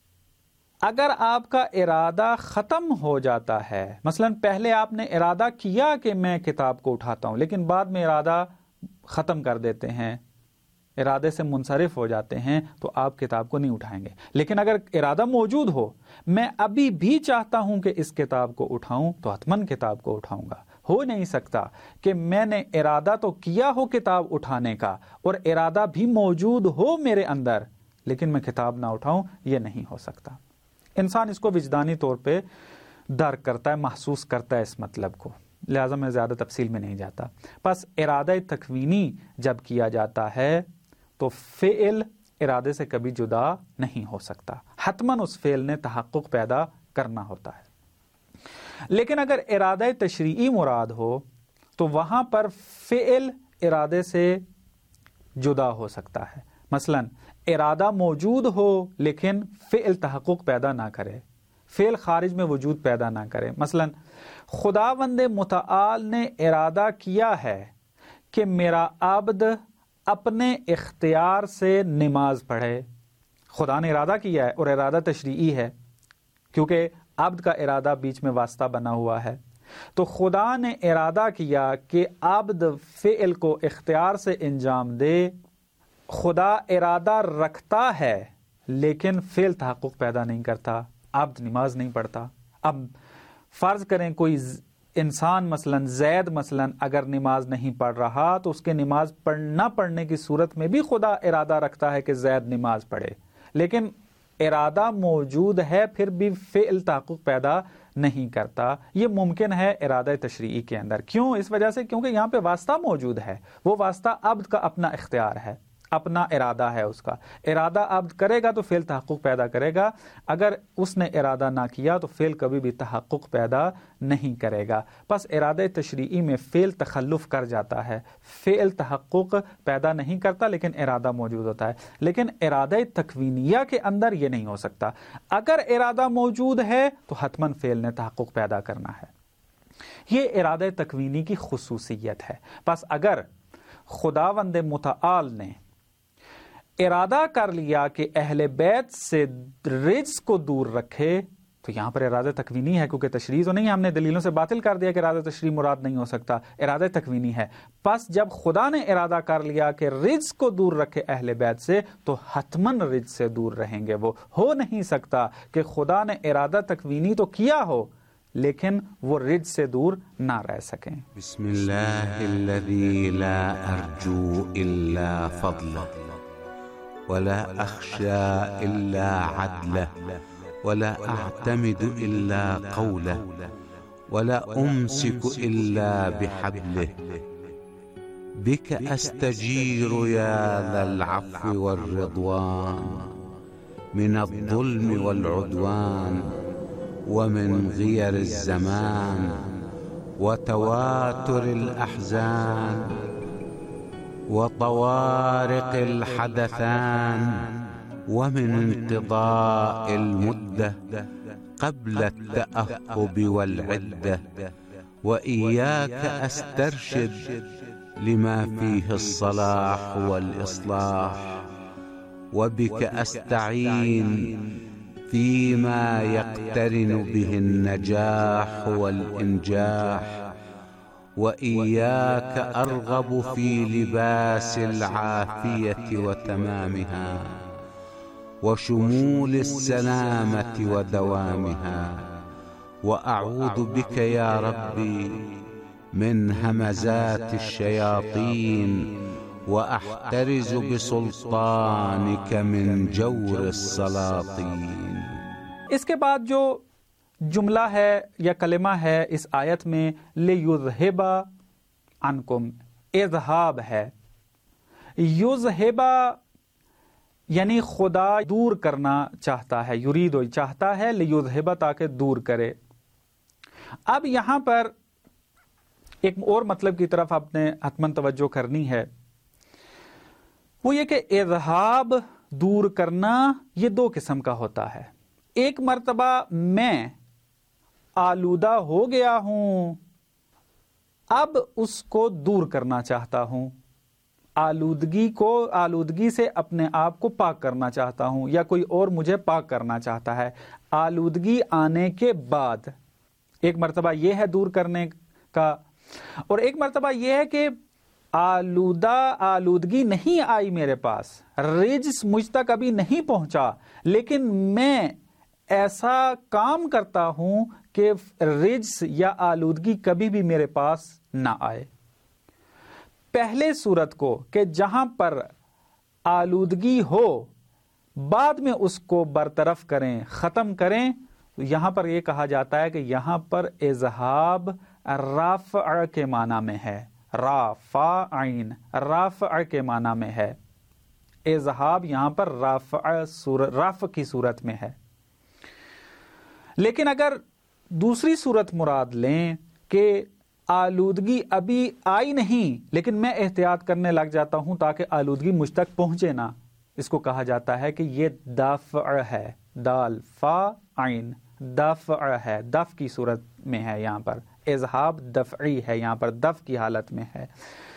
اگر آپ کا ارادہ ختم ہو جاتا ہے، مثلا پہلے آپ نے ارادہ کیا کہ میں کتاب کو اٹھاتا ہوں لیکن بعد میں ارادہ ختم کر دیتے ہیں، ارادے سے منصرف ہو جاتے ہیں، تو آپ کتاب کو نہیں اٹھائیں گے. لیکن اگر ارادہ موجود ہو، میں ابھی بھی چاہتا ہوں کہ اس کتاب کو اٹھاؤں، تو حتماً کتاب کو اٹھاؤں گا. ہو نہیں سکتا کہ میں نے ارادہ تو کیا ہو کتاب اٹھانے کا اور ارادہ بھی موجود ہو میرے اندر لیکن میں کتاب نہ اٹھاؤں، یہ نہیں ہو سکتا. انسان اس کو وجدانی طور پہ درک کرتا ہے، محسوس کرتا ہے اس مطلب کو، لہٰذا میں زیادہ تفصیل میں نہیں جاتا. پس ارادہ تکوینی جب کیا جاتا ہے تو فعل ارادے سے کبھی جدا نہیں ہو سکتا، حتماً اس فعل نے تحقق پیدا کرنا ہوتا ہے. لیکن اگر ارادہ تشریعی مراد ہو تو وہاں پر فعل ارادے سے جدا ہو سکتا ہے. مثلا ارادہ موجود ہو لیکن فعل تحقق پیدا نہ کرے، فعل خارج میں وجود پیدا نہ کرے. مثلا خداوند متعال نے ارادہ کیا ہے کہ میرا عبد اپنے اختیار سے نماز پڑھے. خدا نے ارادہ کیا ہے، اور ارادہ تشریعی ہے کیونکہ عبد کا ارادہ بیچ میں واسطہ بنا ہوا ہے. تو خدا نے ارادہ کیا کہ عبد فعل کو اختیار سے انجام دے. خدا ارادہ رکھتا ہے لیکن فعل تحقق پیدا نہیں کرتا، عبد نماز نہیں پڑھتا. اب فرض کریں کوئی انسان مثلا زید مثلا اگر نماز نہیں پڑھ رہا تو اس کے نماز نہ پڑھنے کی صورت میں بھی خدا ارادہ رکھتا ہے کہ زید نماز پڑھے، لیکن ارادہ موجود ہے پھر بھی فعل تحقق پیدا نہیں کرتا. یہ ممکن ہے ارادہ تشریعی کے اندر. کیوں؟ اس وجہ سے کیونکہ یہاں پہ واسطہ موجود ہے. وہ واسطہ عبد کا اپنا اختیار ہے، اپنا ارادہ ہے. اس کا ارادہ عبد کرے گا تو فعل تحقق پیدا کرے گا، اگر اس نے ارادہ نہ کیا تو فعل کبھی بھی تحقق پیدا نہیں کرے گا. بس ارادہ تشریعی میں فعل تخلف کر جاتا ہے، فعل تحقق پیدا نہیں کرتا لیکن ارادہ موجود ہوتا ہے. لیکن ارادہ تکوینیہ کے اندر یہ نہیں ہو سکتا. اگر ارادہ موجود ہے تو حتماً فعل نے تحقق پیدا کرنا ہے. یہ ارادہ تکوینی کی خصوصیت ہے. بس اگر خداوند متعال نے ارادہ کر لیا کہ اہل بیت سے رجس کو دور رکھے تو یہاں پر ارادہ تکوینی ہے، کیونکہ تشریح تو نہیں ہے، ہم نے دلیلوں سے باطل کر دیا کہ ارادہ تشریح مراد نہیں ہو سکتا، ارادہ تکوینی ہے. پس جب خدا نے ارادہ کر لیا کہ رجس کو دور رکھے اہل بیت سے تو حتماً رجس سے دور رہیں گے. وہ ہو نہیں سکتا کہ خدا نے ارادہ تکوینی تو کیا ہو لیکن وہ رجس سے دور نہ رہ سکیں. بسم اللہ الذی لا ارجو الا فضلہ ولا اخشى الا عدله ولا اعتمد الا قوله ولا امسك الا بحبله بك استجير يا ذا العفو والرضوان من الظلم والعدوان ومن غير الزمان وتواتر الاحزان وطوارق الحدثان ومن انقضاء المدة قبل التأهب والعدة وإياك أسترشد لما فيه الصلاح والإصلاح وبك أستعين فيما يقترن به النجاح والإنجاح وإياك أرغب في لباس العافية وتمامها وشمول السلامة ودوامها وأعوذ بك يا ربي من همزات الشياطين وأحترز بسلطانك من جور السلاطين. اس کے بعد جو جملہ ہے یا کلمہ ہے اس آیت میں لِيُذْهِبَ عَنْكُمْ، اذہاب ہے. یذہب یعنی خدا دور کرنا چاہتا ہے، یرید چاہتا ہے، لِيُذْهِبَ تاکہ دور کرے. اب یہاں پر ایک اور مطلب کی طرف آپ نے حتماً توجہ کرنی ہے، وہ یہ کہ اذہاب دور کرنا یہ دو قسم کا ہوتا ہے. ایک مرتبہ میں آلودہ ہو گیا ہوں، اب اس کو دور کرنا چاہتا ہوں، آلودگی سے اپنے آپ کو پاک کرنا چاہتا ہوں، یا کوئی اور مجھے پاک کرنا چاہتا ہے. آلودگی آنے کے بعد ایک مرتبہ یہ ہے دور کرنے کا، اور ایک مرتبہ یہ ہے کہ آلودگی نہیں آئی میرے پاس، رجس مجھ تک ابھی نہیں پہنچا، لیکن میں ایسا کام کرتا ہوں کہ رجس یا آلودگی کبھی بھی میرے پاس نہ آئے. پہلے صورت کو کہ جہاں پر آلودگی ہو بعد میں اس کو برطرف کریں، ختم کریں، یہاں پر یہ کہا جاتا ہے کہ یہاں پر اذہاب رافع کے معنی میں ہے، رافعین رافع کے معنی میں ہے. اذہاب یہاں پر رافع کی صورت میں ہے. لیکن اگر دوسری صورت مراد لیں کہ آلودگی ابھی آئی نہیں لیکن میں احتیاط کرنے لگ جاتا ہوں تاکہ آلودگی مجھ تک پہنچے نہ، اس کو کہا جاتا ہے کہ یہ دفع ہے، دال فا عین، دفع ہے، دف کی صورت میں ہے، یہاں پر اذہاب دفعی ہے، یہاں پر دف کی حالت میں ہے۔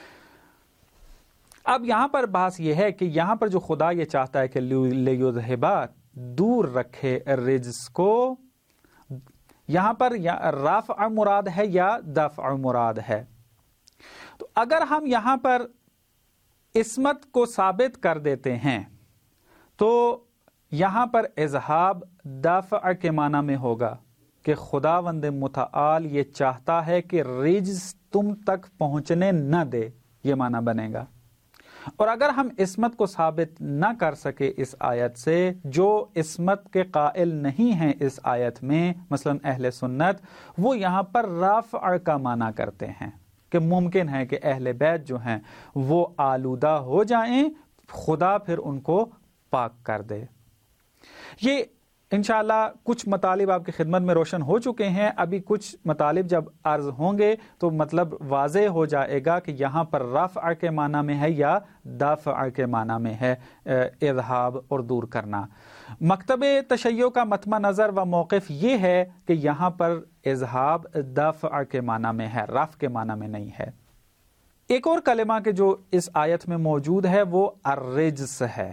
اب یہاں پر بحث یہ ہے کہ یہاں پر جو خدا یہ چاہتا ہے کہ لیذہبا، دور رکھے رجس کو، یہاں پر رفع مراد ہے یا دفع مراد ہے؟ تو اگر ہم یہاں پر عصمت کو ثابت کر دیتے ہیں تو یہاں پر اذہاب دفع کے معنی میں ہوگا کہ خداوند متعال یہ چاہتا ہے کہ رجس تم تک پہنچنے نہ دے، یہ معنی بنے گا۔ اور اگر ہم عصمت کو ثابت نہ کر سکے اس آیت سے، جو عصمت کے قائل نہیں ہیں اس آیت میں، مثلا اہل سنت، وہ یہاں پر رافع کا معنی کرتے ہیں کہ ممکن ہے کہ اہل بیت جو ہیں وہ آلودہ ہو جائیں، خدا پھر ان کو پاک کر دے۔ یہ انشاءاللہ کچھ مطالب آپ کی خدمت میں روشن ہو چکے ہیں، ابھی کچھ مطالب جب عرض ہوں گے تو مطلب واضح ہو جائے گا کہ یہاں پر رفع کے معنی میں ہے یا دفع کے معنی میں ہے، اذہاب اور دور کرنا۔ مکتب تشیع کا مطمع نظر و موقف یہ ہے کہ یہاں پر اذہاب دفع کے معنی میں ہے، رفع کے معنی میں نہیں ہے۔ ایک اور کلمہ کہ جو اس آیت میں موجود ہے وہ الرجس ہے۔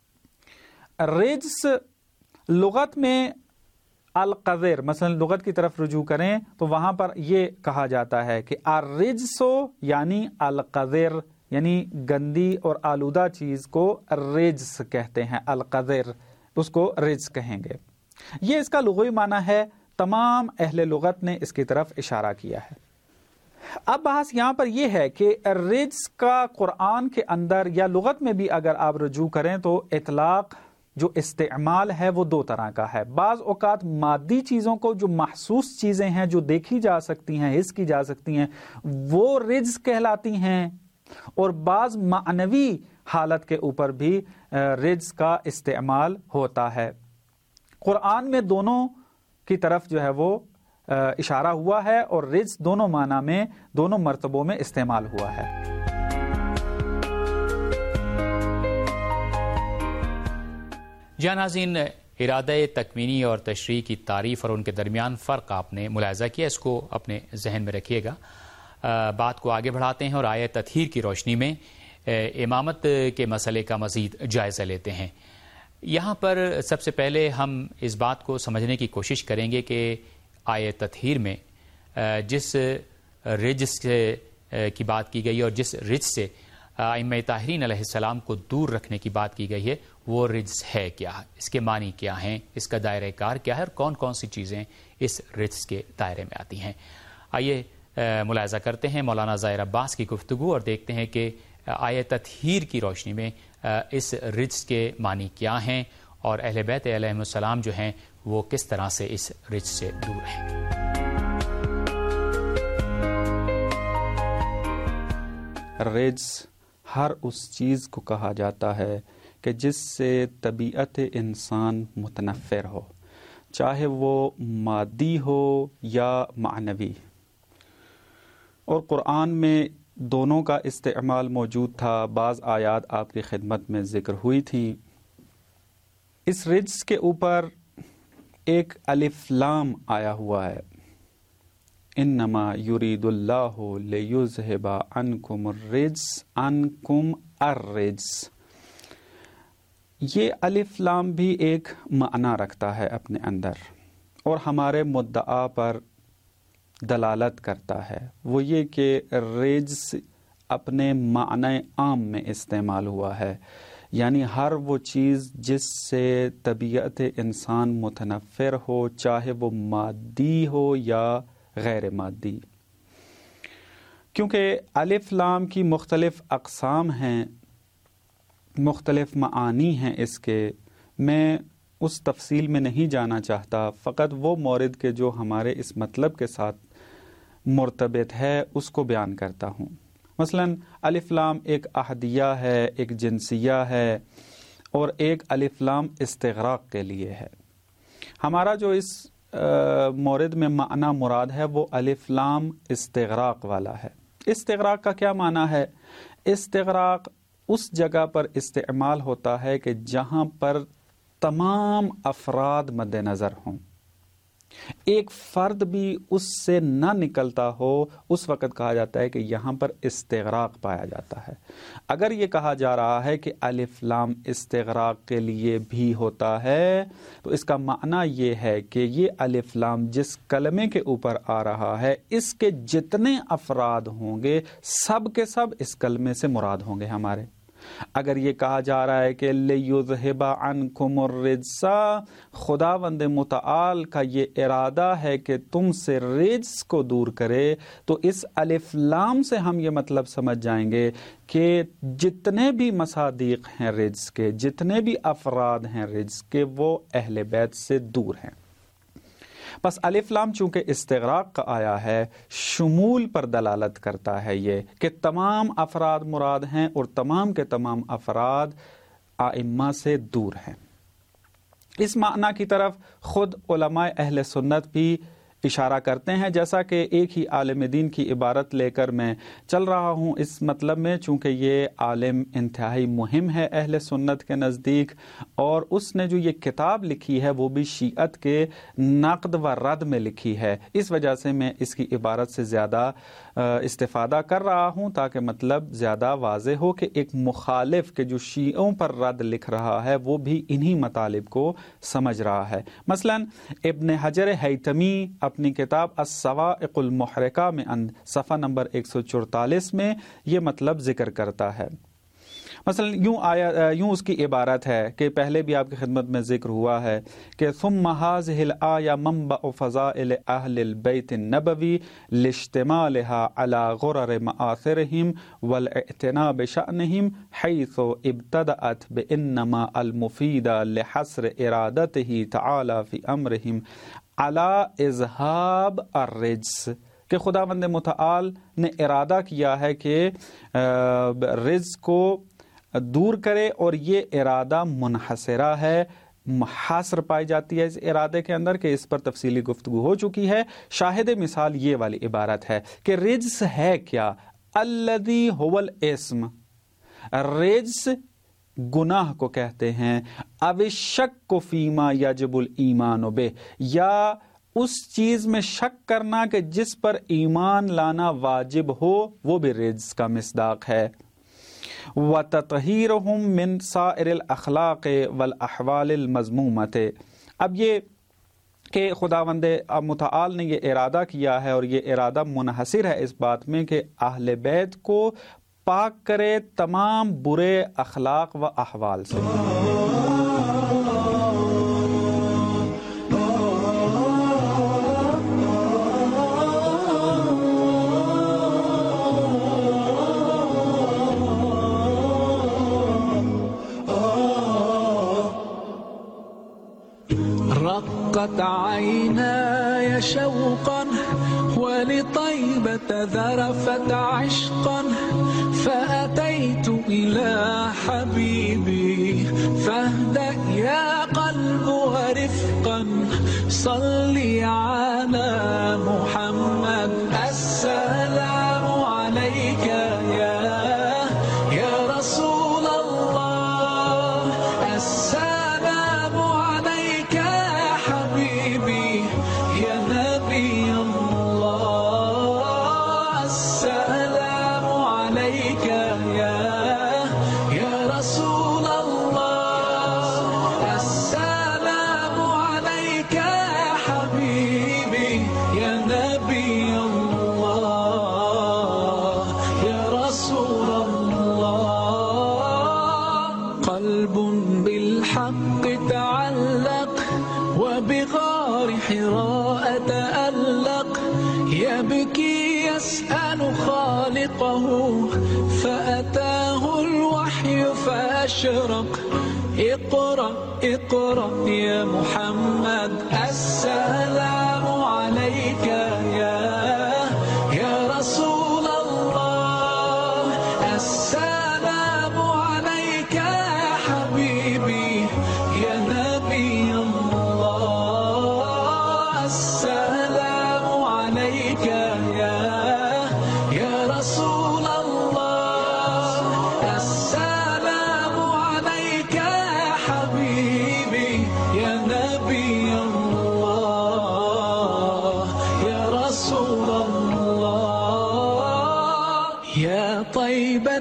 رجس لغت میں القذر، مثلا لغت کی طرف رجوع کریں تو وہاں پر یہ کہا جاتا ہے کہ الرجسو یعنی القذر، یعنی گندی اور آلودہ چیز کو رجس کہتے ہیں، القذر اس کو رجس کہیں گے۔ یہ اس کا لغوی معنی ہے، تمام اہل لغت نے اس کی طرف اشارہ کیا ہے۔ اب بحث یہاں پر یہ ہے کہ رجس کا قرآن کے اندر یا لغت میں بھی اگر آپ رجوع کریں تو اطلاق جو استعمال ہے وہ دو طرح کا ہے۔ بعض اوقات مادی چیزوں کو، جو محسوس چیزیں ہیں، جو دیکھی جا سکتی ہیں، حس کی جا سکتی ہیں، وہ رجس کہلاتی ہیں، اور بعض معنوی حالت کے اوپر بھی رجس کا استعمال ہوتا ہے۔ قرآن میں دونوں کی طرف جو ہے وہ اشارہ ہوا ہے، اور رجس دونوں معنی میں، دونوں مرتبوں میں استعمال ہوا ہے۔ جی ناظرین، ارادہ تکوینی اور تشریح کی تعریف اور ان کے درمیان فرق آپ نے ملاحظہ کیا، اس کو اپنے ذہن میں رکھیے گا۔ بات کو آگے بڑھاتے ہیں اور آیت تطہیر کی روشنی میں امامت کے مسئلے کا مزید جائزہ لیتے ہیں۔ یہاں پر سب سے پہلے ہم اس بات کو سمجھنے کی کوشش کریں گے کہ آیت تطہیر میں جس رجس کی بات کی گئی اور جس رجس سے ائمہ طاہرین علیہ السلام کو دور رکھنے کی بات کی گئی ہے، وہ رجس ہے کیا، اس کے معنی کیا ہیں، اس کا دائرہ کار کیا ہے، اور کون کون سی چیزیں اس رجس کے دائرے میں آتی ہیں۔ آئیے ملاحظہ کرتے ہیں مولانا ظاہر عباس کی گفتگو اور دیکھتے ہیں کہ آیت تطہیر کی روشنی میں اس رجس کے معنی کیا ہیں اور اہل بیت علیہم السلام جو ہیں وہ کس طرح سے اس رجس سے دور ہیں۔ رجس ہر اس چیز کو کہا جاتا ہے کہ جس سے طبیعت انسان متنفر ہو، چاہے وہ مادی ہو یا معنوی، اور قرآن میں دونوں کا استعمال موجود تھا۔ بعض آیات آپ کی خدمت میں ذکر ہوئی تھی۔ اس رجس کے اوپر ایک الف لام آیا ہوا ہے، انما یرید اللہ لیذہب عنکم الرجس عنکم الرجس۔ یہ الف لام بھی ایک معنی رکھتا ہے اپنے اندر اور ہمارے مدعا پر دلالت کرتا ہے، وہ یہ کہ رجس اپنے معنی عام میں استعمال ہوا ہے، یعنی ہر وہ چیز جس سے طبیعت انسان متنفر ہو، چاہے وہ مادی ہو یا غیر مادی۔ کیونکہ الف لام کی مختلف اقسام ہیں، مختلف معانی ہیں اس کے، میں اس تفصیل میں نہیں جانا چاہتا، فقط وہ مورد کے جو ہمارے اس مطلب کے ساتھ مرتبط ہے اس کو بیان کرتا ہوں۔ مثلا الف لام ایک احدیہ ہے، ایک جنسیہ ہے، اور ایک الف لام استغراق کے لیے ہے۔ ہمارا جو اس مورد میں معنی مراد ہے وہ الف لام استغراق والا ہے۔ استغراق کا کیا معنی ہے؟ استغراق اس جگہ پر استعمال ہوتا ہے کہ جہاں پر تمام افراد مد نظر ہوں، ایک فرد بھی اس سے نہ نکلتا ہو، اس وقت کہا جاتا ہے کہ یہاں پر استغراق پایا جاتا ہے۔ اگر یہ کہا جا رہا ہے کہ الف لام استغراق کے لیے بھی ہوتا ہے تو اس کا معنی یہ ہے کہ یہ الف لام جس کلمے کے اوپر آ رہا ہے اس کے جتنے افراد ہوں گے سب کے سب اس کلمے سے مراد ہوں گے ہمارے۔ اگر یہ کہا جا رہا ہے کہ لِيُذْهِبَ عَنْكُمُ الرِّجْسَ، خداوند متعال کا یہ ارادہ ہے کہ تم سے رجس کو دور کرے، تو اس الف لام سے ہم یہ مطلب سمجھ جائیں گے کہ جتنے بھی مصادیق ہیں رجس کے، جتنے بھی افراد ہیں رجس کے، وہ اہل بیت سے دور ہیں۔ بس الف لام چونکہ استغراق کا آیا ہے، شمول پر دلالت کرتا ہے یہ کہ تمام افراد مراد ہیں اور تمام کے تمام افراد ائمہ سے دور ہیں۔ اس معنی کی طرف خود علماء اہل سنت بھی اشارہ کرتے ہیں، جیسا کہ ایک ہی عالم دین کی عبارت لے کر میں چل رہا ہوں اس مطلب میں، چونکہ یہ عالم انتہائی مہم ہے اہل سنت کے نزدیک، اور اس نے جو یہ کتاب لکھی ہے وہ بھی شیعت کے نقد و رد میں لکھی ہے، اس وجہ سے میں اس کی عبارت سے زیادہ استفادہ کر رہا ہوں تاکہ مطلب زیادہ واضح ہو کہ ایک مخالف کے جو شیعوں پر رد لکھ رہا ہے وہ بھی انہی مطالب کو سمجھ رہا ہے۔ مثلا ابن حجر ہیتمی اپنی کتاب الصواعق المحرقہ میں صفحہ نمبر 144 میں یہ مطلب ذکر کرتا ہے۔ مثلا یوں اس کی عبارت ہے کہ پہلے بھی آپ کی خدمت میں ذکر ہوا ہے کہ ثم هذه الآية منبع فضائل اہل البیت النبوی لاشتمالها على غرر مآثرهم والاعتناء بشأنهم حيث ابتدأت بإنما المفيد لحصر ارادته تعالى في امرهم على اذهاب الرجس، کہ خداوند متعال نے ارادہ کیا ہے کہ رجس کو دور کرے، اور یہ ارادہ منحصرہ ہے، حاصر پائی جاتی ہے اس ارادے کے اندر، کہ اس پر تفصیلی گفتگو ہو چکی ہے۔ شاہد مثال یہ والی عبارت ہے کہ رجس ہے کیا؟ الذی هو الاسم، رجس گناہ کو کہتے ہیں، او الشک فیما یجب الایمان بہ، یا اس چیز میں شک کرنا کہ جس پر ایمان لانا واجب ہو، وہ بھی رجس کا مصداق ہے۔ وَتَطْهِيرُهُمْ مِنْ سَائِرِ الْأَخْلَاقِ وَالْأَحْوَالِ الْمَذْمُومَةِ۔ اب یہ کہ خداوند متعال نے یہ ارادہ کیا ہے، اور یہ ارادہ منحصر ہے اس بات میں کہ اہل بیت کو پاک کرے تمام برے اخلاق و احوال سے۔ رقت عيناي شوقا ولطيبة ذرفت عشقا فأتيت إلى حبيبي فاهدأ يا قلب ورفقا صلي على محمد السلام عليك يا رسول الله السلام عليك يا حبيبي يا نبي الله السلام عليك يا رسول الله السلام عليك يا حبيبي يا نبي الله يا رسول الله قلب بالحق تعلق وبغار حراء تألق يبكي يسأل خالقه فأتاه الوحي فأشرق اقرأ اقرأ يا محمد السلام عليك يا رسول الله السلام عليك يا حبيبي يا نبي الله السلام عليك يا رسول الله السلام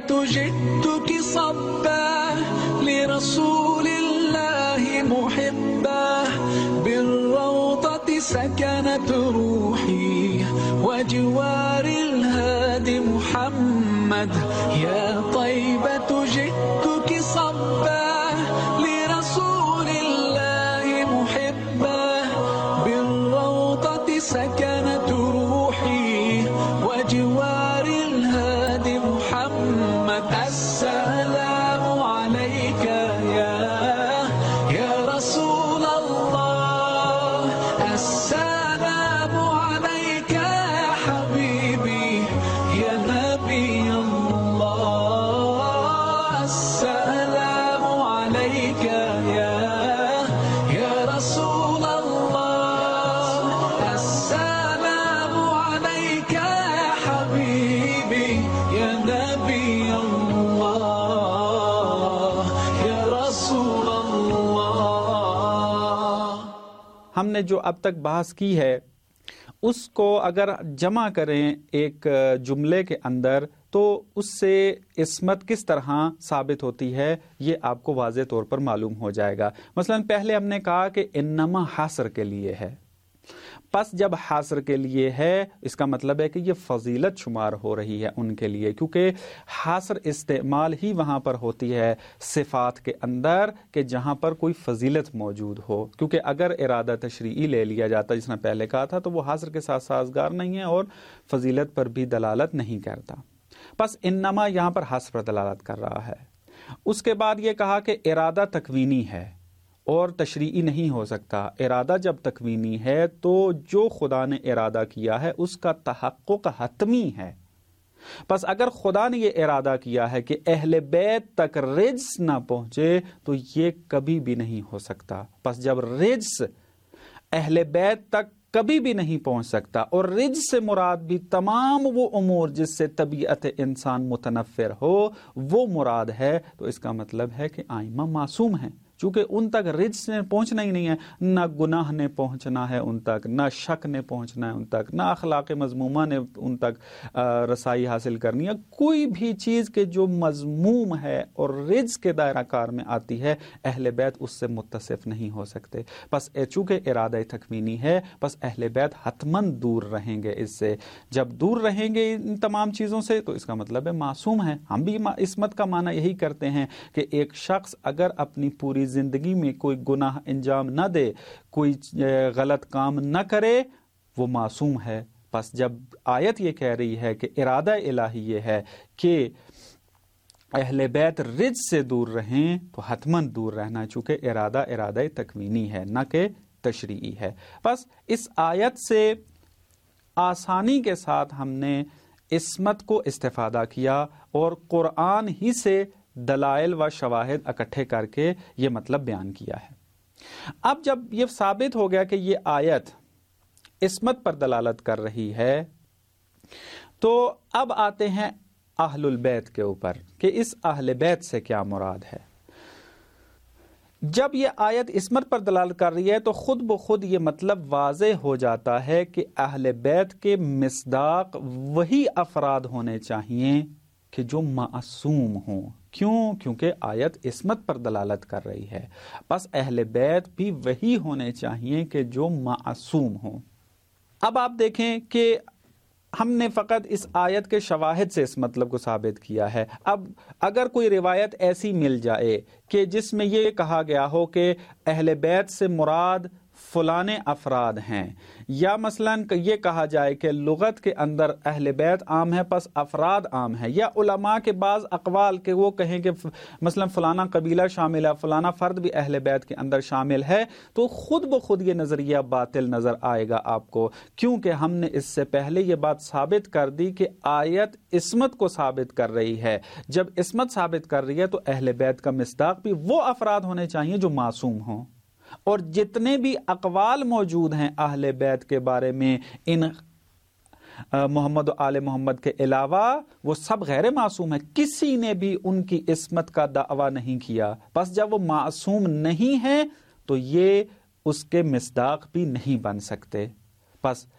جئتك صبا لرسول الله محبا بالروضة سكنت روحي وجوار الهادي محمد يا طيبة جئتك صبا لرسول الله محبا بالروضة سكنت روحي وجوار الهادي محمد السلام عليك يا رسول الله السلام عليك يا حبيبي يا نبي الله السلام عليك يا رسول الله السلام عليك يا حبيبي يا نبي الله يا رسول الله. ہم نے جو اب تک بحث کی ہے اس کو اگر جمع کریں ایک جملے کے اندر تو اس سے عصمت کس طرح ثابت ہوتی ہے یہ آپ کو واضح طور پر معلوم ہو جائے گا. مثلا پہلے ہم نے کہا کہ انما حاصر کے لیے ہے. پس جب حاصر کے لیے ہے اس کا مطلب ہے کہ یہ فضیلت شمار ہو رہی ہے ان کے لیے، کیونکہ حاصر استعمال ہی وہاں پر ہوتی ہے صفات کے اندر کہ جہاں پر کوئی فضیلت موجود ہو. کیونکہ اگر ارادہ تشریعی لے لیا جاتا جس نے پہلے کہا تھا تو وہ حاصر کے ساتھ سازگار نہیں ہے اور فضیلت پر بھی دلالت نہیں کرتا. پس انما یہاں پر حاصر پر دلالت کر رہا ہے. اس کے بعد یہ کہا کہ ارادہ تکوینی ہے اور تشریعی نہیں ہو سکتا. ارادہ جب تکوینی ہے تو جو خدا نے ارادہ کیا ہے اس کا تحقق حتمی ہے. پس اگر خدا نے یہ ارادہ کیا ہے کہ اہل بیت تک رجس نہ پہنچے تو یہ کبھی بھی نہیں ہو سکتا. پس جب رجس اہل بیت تک کبھی بھی نہیں پہنچ سکتا اور رجس سے مراد بھی تمام وہ امور جس سے طبیعت انسان متنفر ہو وہ مراد ہے، تو اس کا مطلب ہے کہ آئمہ معصوم ہیں. چونکہ ان تک رجس نے پہنچنا ہی نہیں ہے، نہ گناہ نے پہنچنا ہے ان تک، نہ شک نے پہنچنا ہے ان تک، نہ اخلاق مذمومہ نے ان تک رسائی حاصل کرنی ہے. کوئی بھی چیز کے جو مذموم ہے اور رجس کے دائرہ کار میں آتی ہے اہل بیت اس سے متصف نہیں ہو سکتے. پس چونکہ ارادہ تکوینی ہے پس اہل بیت حتماً دور رہیں گے اس سے. جب دور رہیں گے ان تمام چیزوں سے تو اس کا مطلب ہے معصوم ہے. ہم بھی عصمت کا معنی یہی کرتے ہیں کہ ایک شخص اگر اپنی پوری زندگی میں کوئی گناہ انجام نہ دے، کوئی غلط کام نہ کرے، وہ معصوم ہے. پس جب آیت یہ کہہ رہی ہے کہ ارادہ الہی یہ ہے کہ اہل بیت رجس سے دور رہیں تو حتماً دور رہنا، چونکہ ارادہ تکوینی ہے نہ کہ تشریعی ہے. بس اس آیت سے آسانی کے ساتھ ہم نے عصمت کو استفادہ کیا اور قرآن ہی سے دلائل و شواہد اکٹھے کر کے یہ مطلب بیان کیا ہے. اب جب یہ ثابت ہو گیا کہ یہ آیت عصمت پر دلالت کر رہی ہے تو اب آتے ہیں اہل البیت کے اوپر کہ اس اہل بیت سے کیا مراد ہے. جب یہ آیت عصمت پر دلالت کر رہی ہے تو خود بخود یہ مطلب واضح ہو جاتا ہے کہ اہل بیت کے مصداق وہی افراد ہونے چاہیے کہ جو معصوم ہوں. کیوں؟ کیونکہ آیت عصمت پر دلالت کر رہی ہے. بس اہل بیت بھی وہی ہونے چاہیے کہ جو معصوم ہوں. اب آپ دیکھیں کہ ہم نے فقط اس آیت کے شواہد سے اس مطلب کو ثابت کیا ہے. اب اگر کوئی روایت ایسی مل جائے کہ جس میں یہ کہا گیا ہو کہ اہل بیت سے مراد فلانے افراد ہیں، یا مثلا یہ کہا جائے کہ لغت کے اندر اہل بیت عام ہے پس افراد عام ہے، یا علماء کے بعض اقوال کہ وہ کہیں کہ مثلا فلانا قبیلہ شامل ہے، فلانا فرد بھی اہل بیت کے اندر شامل ہے، تو خود بخود یہ نظریہ باطل نظر آئے گا آپ کو. کیونکہ ہم نے اس سے پہلے یہ بات ثابت کر دی کہ آیت عصمت کو ثابت کر رہی ہے. جب عصمت ثابت کر رہی ہے تو اہل بیت کا مصداق بھی وہ افراد ہونے چاہیے جو معصوم ہوں. اور جتنے بھی اقوال موجود ہیں اہل بیت کے بارے میں ان محمد و آل محمد کے علاوہ وہ سب غیر معصوم ہیں. کسی نے بھی ان کی عصمت کا دعویٰ نہیں کیا. بس جب وہ معصوم نہیں ہیں تو یہ اس کے مصداق بھی نہیں بن سکتے. بس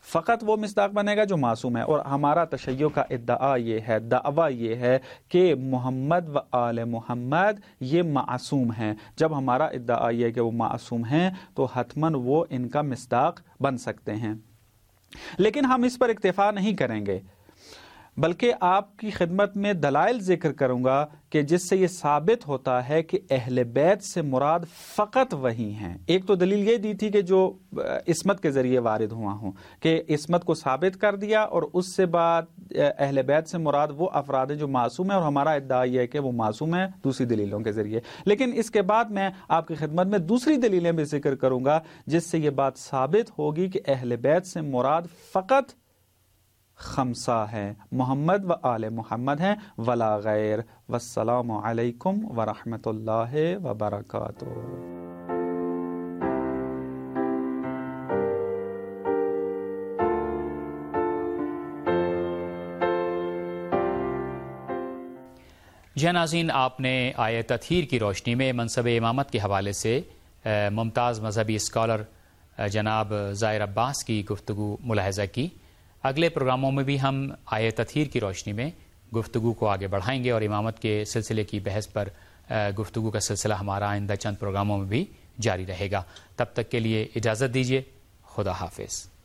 فقط وہ مصداق بنے گا جو معصوم ہے. اور ہمارا تشیع کا ادعا یہ ہے، دعویٰ یہ ہے کہ محمد و آل محمد یہ معصوم ہیں. جب ہمارا ادعا یہ ہے کہ وہ معصوم ہیں تو حتماً وہ ان کا مصداق بن سکتے ہیں. لیکن ہم اس پر اکتفا نہیں کریں گے، بلکہ آپ کی خدمت میں دلائل ذکر کروں گا کہ جس سے یہ ثابت ہوتا ہے کہ اہل بیت سے مراد فقط وہی ہیں. ایک تو دلیل یہ دی تھی کہ جو عصمت کے ذریعے وارد ہوا ہوں، کہ عصمت کو ثابت کر دیا، اور اس سے بعد اہل بیت سے مراد وہ افراد ہیں جو معصوم ہیں، اور ہمارا ادعا یہ ہے کہ وہ معصوم ہیں دوسری دلیلوں کے ذریعے. لیکن اس کے بعد میں آپ کی خدمت میں دوسری دلیلیں بھی ذکر کروں گا جس سے یہ بات ثابت ہوگی کہ اہل بیت سے مراد فقط خمسہ ہیں، محمد و آل محمد ہیں، ولا غیر. والسلام علیکم ورحمۃ اللہ وبرکاتہ. جی ناظرین، آپ نے آیت تطہیر کی روشنی میں منصب امامت کے حوالے سے ممتاز مذہبی اسکالر جناب ظاہر عباس کی گفتگو ملاحظہ کی. اگلے پروگراموں میں بھی ہم آیت تطہیر کی روشنی میں گفتگو کو آگے بڑھائیں گے، اور امامت کے سلسلے کی بحث پر گفتگو کا سلسلہ ہمارا آئندہ چند پروگراموں میں بھی جاری رہے گا. تب تک کے لیے اجازت دیجیے. خدا حافظ.